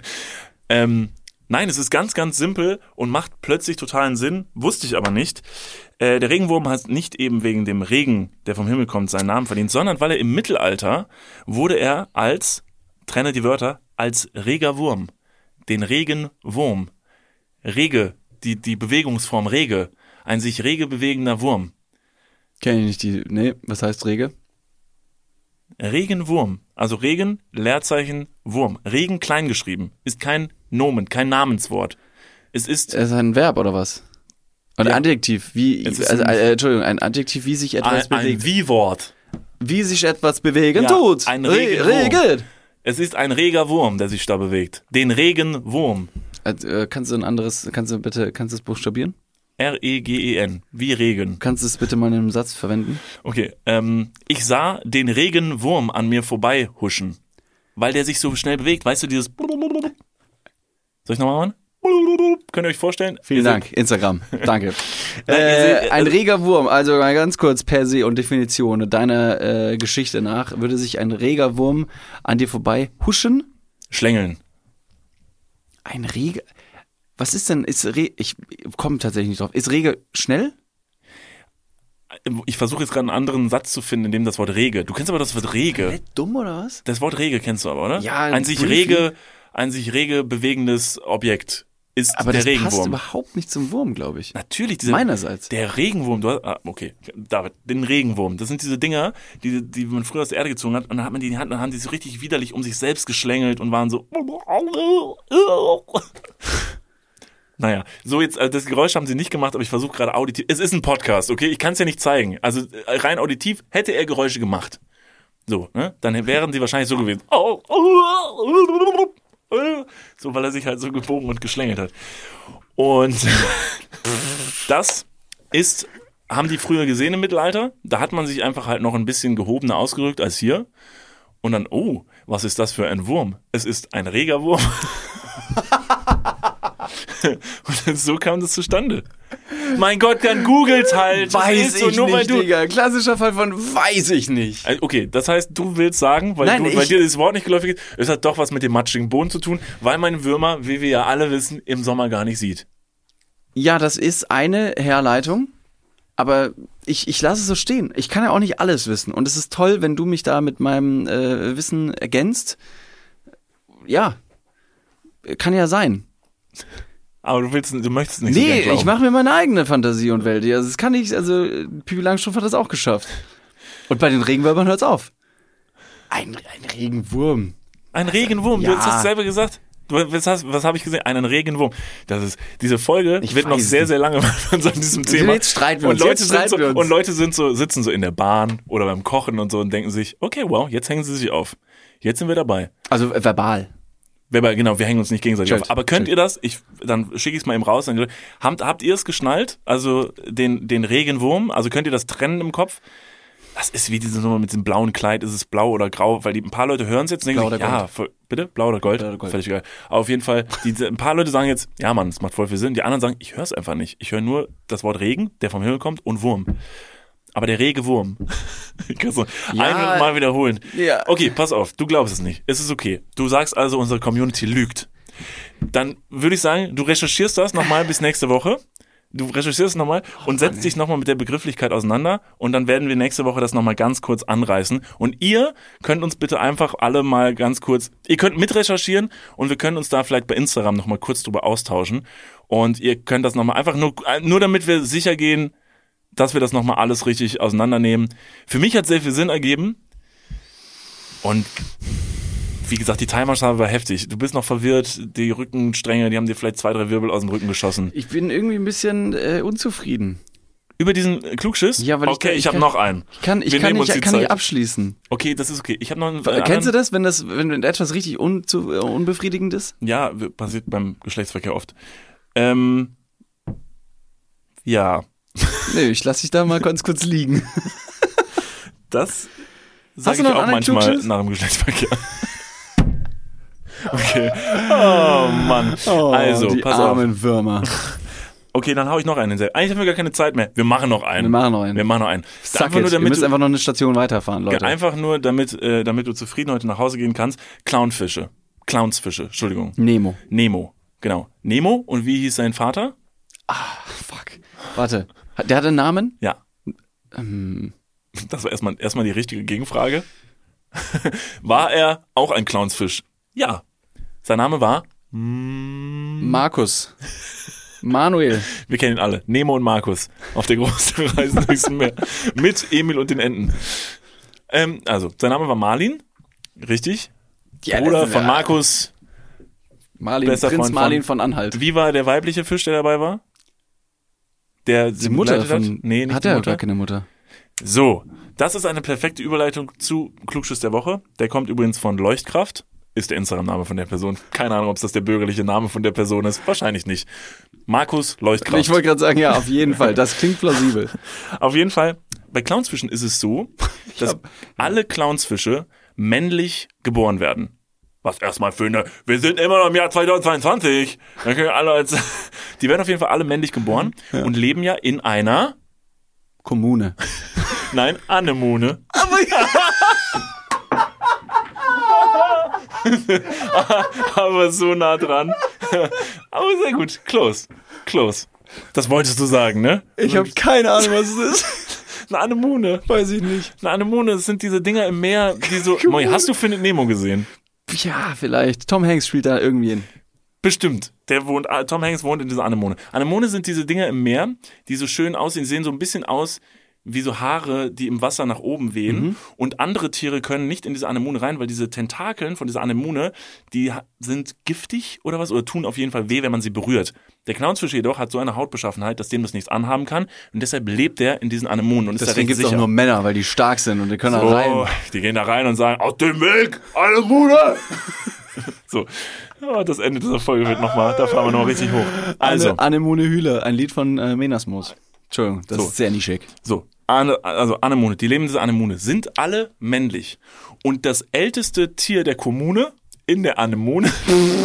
Speaker 2: Nein, es ist ganz, ganz simpel und macht plötzlich totalen Sinn, wusste ich aber nicht. Der Regenwurm hat nicht eben wegen dem Regen, der vom Himmel kommt, seinen Namen verdient, sondern weil er im Mittelalter wurde er trenne die Wörter, als reger Wurm, den Regenwurm. Rege, die Bewegungsform Rege, ein sich rege bewegender Wurm.
Speaker 1: Kenn ich nicht was heißt Rege?
Speaker 2: Regenwurm, also Regen, Leerzeichen, Wurm. Regen klein geschrieben, ist kein Nomen, kein Namenswort. Es ist
Speaker 1: ein Verb oder was? Ein Adjektiv, ein Adjektiv, wie sich etwas bewegt.
Speaker 2: Ein Wie-Wort.
Speaker 1: Wie sich etwas bewegen
Speaker 2: Ja,
Speaker 1: tut.
Speaker 2: ein Regenwurm.
Speaker 1: Rege.
Speaker 2: Es ist ein reger Wurm, der sich da bewegt. Den Regenwurm.
Speaker 1: Kannst du es buchstabieren?
Speaker 2: R-E-G-E-N, wie Regen.
Speaker 1: Kannst du es bitte mal in einem Satz verwenden?
Speaker 2: Okay, ich sah den Regenwurm an mir vorbei huschen, weil der sich so schnell bewegt. Weißt du, dieses... Soll ich nochmal machen? Könnt ihr euch vorstellen?
Speaker 1: Vielen Dank, Instagram. Danke.
Speaker 2: Nein,
Speaker 1: ein reger Wurm, also mal ganz kurz per se und Definition deiner Geschichte nach, würde sich ein reger Wurm an dir vorbei huschen?
Speaker 2: Schlängeln.
Speaker 1: Ein reger... Was ist denn, ich komme tatsächlich nicht drauf. Ist rege schnell?
Speaker 2: Ich versuche jetzt gerade einen anderen Satz zu finden, in dem das Wort rege. Du kennst aber das Wort rege.
Speaker 1: Dumm oder was?
Speaker 2: Das Wort rege kennst du aber, oder?
Speaker 1: Ja.
Speaker 2: Ein sich rege bewegendes Objekt ist
Speaker 1: aber
Speaker 2: der Regenwurm.
Speaker 1: Aber das passt überhaupt nicht zum Wurm, glaube ich.
Speaker 2: Natürlich.
Speaker 1: Meinerseits.
Speaker 2: Der Regenwurm, okay, David, den Regenwurm. Das sind diese Dinger, die man früher aus der Erde gezogen hat und dann hat man die in die Hand und dann haben die so richtig widerlich um sich selbst geschlängelt und waren so... Naja, so jetzt, das Geräusch haben sie nicht gemacht, aber ich versuche gerade auditiv. Es ist ein Podcast, okay? Ich kann es ja nicht zeigen. Also rein auditiv hätte er Geräusche gemacht. So, ne? Dann wären sie wahrscheinlich so gewesen. So, weil er sich halt so gebogen und geschlängelt hat. Und das haben die früher gesehen im Mittelalter. Da hat man sich einfach halt noch ein bisschen gehobener ausgerückt als hier. Und dann, was ist das für ein Wurm? Es ist ein reger Wurm. Und so kam das zustande. Mein Gott, dann googelt halt.
Speaker 1: Weiß ich nicht, Digga. Klassischer Fall von weiß ich nicht.
Speaker 2: Okay, das heißt, du willst sagen, weil dir das Wort nicht geläufig ist, es hat doch was mit dem matschigen Boden zu tun, weil man Würmer, wie wir ja alle wissen, im Sommer gar nicht sieht.
Speaker 1: Ja, das ist eine Herleitung, aber ich lasse es so stehen. Ich kann ja auch nicht alles wissen und es ist toll, wenn du mich da mit meinem Wissen ergänzt. Ja, kann ja sein.
Speaker 2: Aber du möchtest es nicht so gern glauben.
Speaker 1: Ich mache mir meine eigene Fantasie und Welt. Also das kann ich, Pippi Langstrumpf hat das auch geschafft. Und bei den Regenwürmern hört's auf. Ein Regenwurm.
Speaker 2: Ein Regenwurm, ja. Du hast es selber gesagt. Was habe ich gesehen? Einen Regenwurm. Diese Folge wird noch sehr, sehr lange von diesem Thema.
Speaker 1: Jetzt streiten wir
Speaker 2: uns.
Speaker 1: Und
Speaker 2: Leute sitzen so in der Bahn oder beim Kochen und so und denken sich, okay, wow, jetzt hängen sie sich auf. Jetzt sind wir dabei.
Speaker 1: Also verbal.
Speaker 2: Genau, wir hängen uns nicht gegenseitig auf. Aber könnt ihr das? Dann schicke ich es mal eben raus. Habt ihr es geschnallt? Also den Regenwurm? Also könnt ihr das trennen im Kopf? Das ist wie diese Nummer mit dem blauen Kleid. Ist es blau oder grau? Weil ein paar Leute hören es jetzt und denken sich, bitte? Blau oder Gold? Völlig egal. Aber auf jeden Fall, ein paar Leute sagen jetzt, ja Mann, das macht voll viel Sinn. Die anderen sagen, ich höre es einfach nicht. Ich höre nur das Wort Regen, der vom Himmel kommt, und Wurm. Aber der rege Wurm. Ich kann es noch einmal wiederholen. Ja. Okay, pass auf, du glaubst es nicht. Es ist okay. Du sagst also, unsere Community lügt. Dann würde ich sagen, du recherchierst das nochmal bis nächste Woche. Du recherchierst es nochmal und setzt dich nochmal mit der Begrifflichkeit auseinander und dann werden wir nächste Woche das nochmal ganz kurz anreißen. Und ihr könnt uns bitte einfach alle mal ganz kurz, ihr könnt mitrecherchieren und wir können uns da vielleicht bei Instagram nochmal kurz drüber austauschen. Und ihr könnt das nochmal einfach nur damit wir sicher gehen, dass wir das nochmal alles richtig auseinandernehmen. Für mich hat es sehr viel Sinn ergeben. Und wie gesagt, die Timerschabe war heftig. Du bist noch verwirrt. Die Rückenstränge, die haben dir vielleicht 2, 3 Wirbel aus dem Rücken geschossen.
Speaker 1: Ich bin irgendwie ein bisschen unzufrieden.
Speaker 2: Über diesen Klugschiss?
Speaker 1: Ja, weil
Speaker 2: ich habe noch einen.
Speaker 1: Ich kann nicht abschließen.
Speaker 2: Okay, das ist okay. Ich habe noch einen.
Speaker 1: Kennst du das, wenn etwas richtig unbefriedigend ist?
Speaker 2: Ja, passiert beim Geschlechtsverkehr oft. Ja.
Speaker 1: Nee, ich lasse dich da mal ganz kurz liegen.
Speaker 2: Das
Speaker 1: Hast
Speaker 2: sage
Speaker 1: du
Speaker 2: ich
Speaker 1: noch
Speaker 2: auch
Speaker 1: einen
Speaker 2: manchmal
Speaker 1: Klugschiss?
Speaker 2: nach dem Geschlechtsverkehr. Okay. Oh Mann. Also,
Speaker 1: die
Speaker 2: pass auf.
Speaker 1: armen Würmer.
Speaker 2: Okay, dann hau ich noch einen. Eigentlich haben wir gar keine Zeit mehr. Wir machen noch einen.
Speaker 1: Wir machen noch einen.
Speaker 2: Einfach
Speaker 1: Ihr
Speaker 2: nur, damit
Speaker 1: müsst
Speaker 2: du,
Speaker 1: einfach noch eine Station weiterfahren, Leute.
Speaker 2: einfach nur, damit du zufrieden heute nach Hause gehen kannst. Clownsfische, Entschuldigung.
Speaker 1: Nemo.
Speaker 2: Genau. Nemo, und wie hieß sein Vater?
Speaker 1: Fuck. Warte. Der hatte einen Namen?
Speaker 2: Ja. Das war erstmal die richtige Gegenfrage. War er auch ein Clownsfisch? Ja. Sein Name war?
Speaker 1: Markus. Manuel.
Speaker 2: Wir kennen ihn alle. Nemo und Markus auf der großen Reise durchs Meer. Mit Emil und den Enten. Also, sein Name war Marlin. Richtig.
Speaker 1: Ja,
Speaker 2: Bruder von Markus.
Speaker 1: Prinz
Speaker 2: Freund
Speaker 1: Marlin von Anhalt.
Speaker 2: Wie war der weibliche Fisch, der dabei war? Der
Speaker 1: Die Mutter von...
Speaker 2: Nee, nicht
Speaker 1: hat
Speaker 2: die
Speaker 1: er
Speaker 2: Mutter.
Speaker 1: gar keine Mutter.
Speaker 2: So, das ist eine perfekte Überleitung zu Klugschiss der Woche. Der kommt übrigens von Leuchtkraft. Ist der Instagram-Name von der Person. Keine Ahnung, ob das der bürgerliche Name von der Person ist. Wahrscheinlich nicht. Markus Leuchtkraft.
Speaker 1: Ich wollte gerade sagen, ja, auf jeden Fall. Das klingt plausibel.
Speaker 2: Auf jeden Fall, bei Clownsfischen ist es so, dass alle Clownsfische männlich geboren werden. Was erstmal für eine, wir sind immer noch im Jahr 2022. Dann können wir alle die werden auf jeden Fall alle männlich geboren und leben ja in einer
Speaker 1: Kommune.
Speaker 2: Nein, Anemone. Aber so nah dran. Aber sehr gut. Close. Das wolltest du sagen, ne?
Speaker 1: Ich habe keine Ahnung, was es ist.
Speaker 2: Eine Anemone.
Speaker 1: Weiß ich nicht.
Speaker 2: Eine Anemone, das sind diese Dinger im Meer, die so... Moi, hast du Findet Nemo gesehen?
Speaker 1: Ja, vielleicht. Tom Hanks spielt da irgendwie hin.
Speaker 2: Bestimmt. Tom Hanks wohnt in dieser Anemone. Anemone sind diese Dinger im Meer, die so schön aussehen, sehen so ein bisschen aus wie so Haare, die im Wasser nach oben wehen. Und andere Tiere können nicht in diese Anemone rein, weil diese Tentakeln von dieser Anemone, die sind giftig oder was, oder tun auf jeden Fall weh, wenn man sie berührt. Der Clownsfisch jedoch hat so eine Hautbeschaffenheit, dass dem das nichts anhaben kann. Und deshalb lebt er in diesen Anemonen und ist da
Speaker 1: Deswegen
Speaker 2: recht
Speaker 1: gibt es auch
Speaker 2: sicher.
Speaker 1: nur Männer, weil die stark sind und die können da rein.
Speaker 2: Die gehen da rein und sagen, aus dem Weg, Anemone! So, ja, das Ende dieser Folge wird nochmal, da fahren wir noch richtig hoch. Also,
Speaker 1: Anemone Hühler, ein Lied von Menasmus. Entschuldigung, das ist sehr nischig.
Speaker 2: So, also Anemone, die leben in dieser Anemone, sind alle männlich. Und das älteste Tier der Kommune in der Anemone,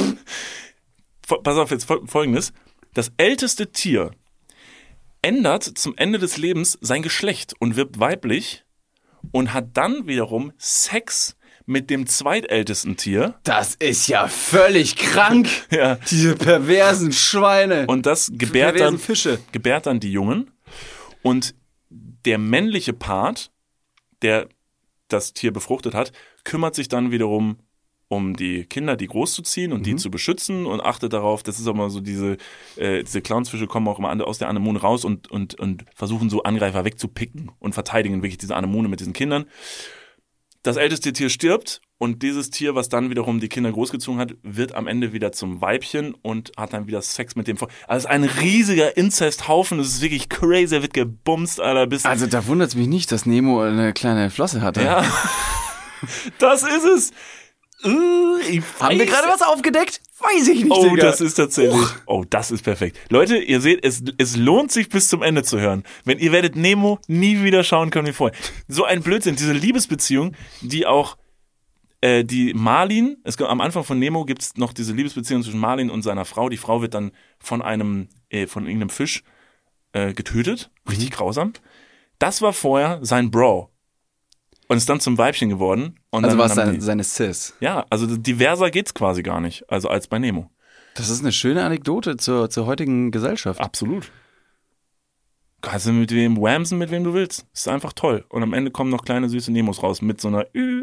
Speaker 2: pass auf jetzt Folgendes, das älteste Tier ändert zum Ende des Lebens sein Geschlecht und wird weiblich und hat dann wiederum Sex mit dem zweitältesten Tier.
Speaker 1: Das ist ja völlig krank.
Speaker 2: Ja.
Speaker 1: Diese perversen Schweine.
Speaker 2: Und das gebärt
Speaker 1: perversen Fische.
Speaker 2: gebärt dann die Jungen. Und der männliche Part, der das Tier befruchtet hat, kümmert sich dann wiederum um die Kinder, die großzuziehen und die zu beschützen und achtet darauf, das ist auch mal so diese Clownsfische kommen auch immer aus der Anemone raus und versuchen so Angreifer wegzupicken und verteidigen wirklich diese Anemone mit diesen Kindern. Das älteste Tier stirbt und dieses Tier, was dann wiederum die Kinder großgezogen hat, wird am Ende wieder zum Weibchen und hat dann wieder Sex mit dem. Also es ist ein riesiger Inzesthaufen, das ist wirklich crazy, er wird gebumst, Alter.
Speaker 1: Also da wundert es mich nicht, dass Nemo eine kleine Flosse hatte.
Speaker 2: Ja, das ist es.
Speaker 1: Haben wir gerade was aufgedeckt? Weiß ich nicht,
Speaker 2: Oh,
Speaker 1: Digga.
Speaker 2: das ist tatsächlich. Oh, das ist perfekt. Leute, ihr seht, es lohnt sich bis zum Ende zu hören. Wenn ihr werdet Nemo nie wieder schauen können wie vorher. So ein Blödsinn, diese Liebesbeziehung, die auch die Marlin, am Anfang von Nemo gibt's noch diese Liebesbeziehung zwischen Marlin und seiner Frau. Die Frau wird dann von irgendeinem Fisch getötet. Richtig grausam. Das war vorher sein Bro. Und ist dann zum Weibchen geworden. Und
Speaker 1: Also
Speaker 2: dann
Speaker 1: war es seine Sis.
Speaker 2: Ja, also diverser geht's quasi gar nicht, also als bei Nemo.
Speaker 1: Das ist eine schöne Anekdote zur heutigen Gesellschaft.
Speaker 2: Absolut. Kannst du mit wem whamsen, mit wem du willst. Ist einfach toll. Und am Ende kommen noch kleine süße Nemos raus mit so einer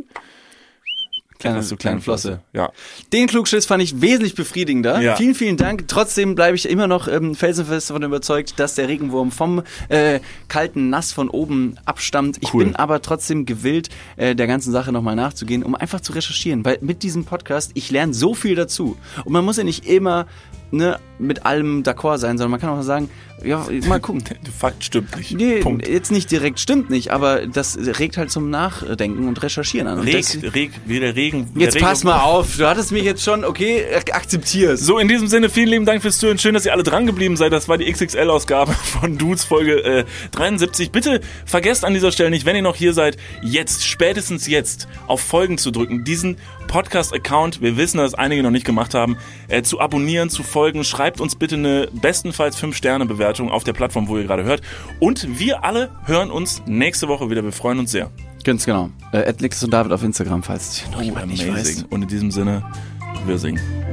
Speaker 1: Kleine Flosse.
Speaker 2: Ja.
Speaker 1: Den Klugschiss fand ich wesentlich befriedigender.
Speaker 2: Ja.
Speaker 1: Vielen, vielen Dank. Trotzdem bleibe ich immer noch felsenfest davon überzeugt, dass der Regenwurm vom kalten Nass von oben abstammt. Ich
Speaker 2: Cool.
Speaker 1: bin aber trotzdem gewillt, der ganzen Sache nochmal nachzugehen, um einfach zu recherchieren. Weil mit diesem Podcast, ich lerne so viel dazu. Und man muss ja nicht immer mit allem d'accord sein, sondern man kann auch sagen, ja, mal gucken.
Speaker 2: Der Fakt stimmt nicht.
Speaker 1: Nee,
Speaker 2: Punkt.
Speaker 1: jetzt nicht direkt, stimmt nicht, aber das regt halt zum Nachdenken und Recherchieren an. Und
Speaker 2: Wie der Regen.
Speaker 1: jetzt pass mal auf, du hattest mich jetzt schon, okay, akzeptier's.
Speaker 2: So, in diesem Sinne, vielen lieben Dank fürs Zuhören. Schön, dass ihr alle dran geblieben seid. Das war die XXL-Ausgabe von Dudes Folge 73. Bitte vergesst an dieser Stelle nicht, wenn ihr noch hier seid, jetzt, spätestens jetzt, auf Folgen zu drücken, diesen Podcast-Account, wir wissen, dass einige noch nicht gemacht haben, zu abonnieren, zu folgen. Schreibt uns bitte eine bestenfalls 5-Sterne-Bewertung auf der Plattform, wo ihr gerade hört. Und wir alle hören uns nächste Woche wieder. Wir freuen uns sehr.
Speaker 1: Ganz genau. @Nixes und David auf Instagram, falls noch jemand nicht weiß.
Speaker 2: Und in diesem Sinne, wir singen.